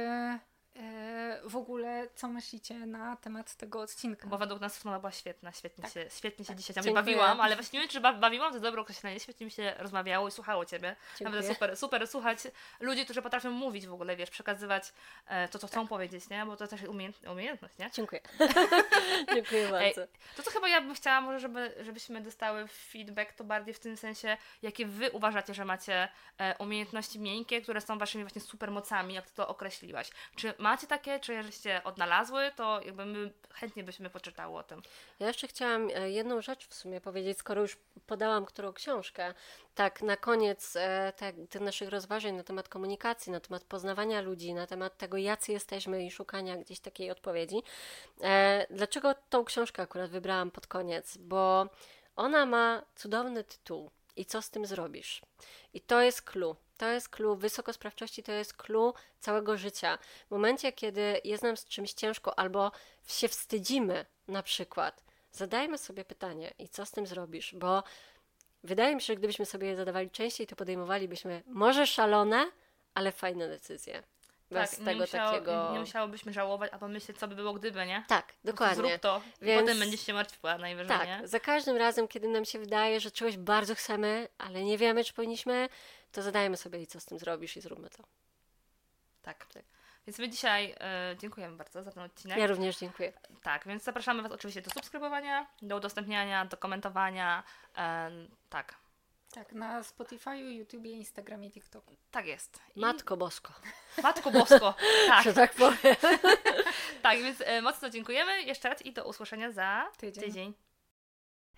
e, w ogóle co myślicie na temat tego odcinka. Bo według nas rozmowa była świetna, świetnie Tak. się, świetnie się Tak. dzisiaj Dziękuję. bawiłam, ale właśnie nie wiem, czy ba- bawiłam, to jest dobre określenie, świetnie mi się rozmawiało i słuchało Ciebie. Dziękuję. Naprawdę super, super słuchać ludzi, którzy potrafią mówić w ogóle, wiesz, przekazywać e, to, co chcą powiedzieć, nie? Bo to też jest umiejęt- umiejętność, nie? Dziękuję. Dziękuję bardzo. Ej, to, co chyba ja bym chciała, może żeby, żebyśmy dostały feedback, to bardziej w tym sensie, jakie Wy uważacie, że macie e, umiejętności miękkie, które są Waszymi właśnie supermocami, jak Ty to określiłaś. Czy macie takie, czy żeście odnalazły, to jakby my chętnie byśmy poczytały o tym. Ja jeszcze chciałam e, jedną rzecz w sumie powiedzieć, skoro już podałam którą książkę. Tak, na koniec e, tak, tych naszych rozważań na temat komunikacji, na temat poznawania ludzi, na temat tego, jacy jesteśmy i szukania gdzieś takiej odpowiedzi. E, dlaczego tą książkę akurat wybrałam pod koniec? Bo ona ma cudowny tytuł. I co z tym zrobisz? I to jest clue. To jest clue wysokosprawczości, to jest clue całego życia. W momencie, kiedy jest nam z czymś ciężko albo się wstydzimy na przykład, zadajmy sobie pytanie i co z tym zrobisz? Bo wydaje mi się, że gdybyśmy sobie je zadawali częściej, to podejmowalibyśmy może szalone, ale fajne decyzje. Bez tak, tego nie, musiało, takiego... nie musiałobyśmy żałować albo myśleć, co by było gdyby, nie? Tak, dokładnie. Zrób to, Więc... potem będziesz się martwiła najwyżej, Tak, nie? za każdym razem, kiedy nam się wydaje, że czegoś bardzo chcemy, ale nie wiemy, czy powinniśmy, to zadajmy sobie, i co z tym zrobisz i zróbmy to. Tak. Więc my dzisiaj e, dziękujemy bardzo za ten odcinek. Ja również dziękuję. Tak, więc zapraszamy Was oczywiście do subskrybowania, do udostępniania, do komentowania. E, tak, Tak, na Spotify'u, YouTubie, Instagramie, TikToku. tak jest. I... Matko Bosko, Matko Bosko. Tak, że tak powiem. tak, więc e, mocno dziękujemy jeszcze raz i do usłyszenia za Tydzień. tydzień.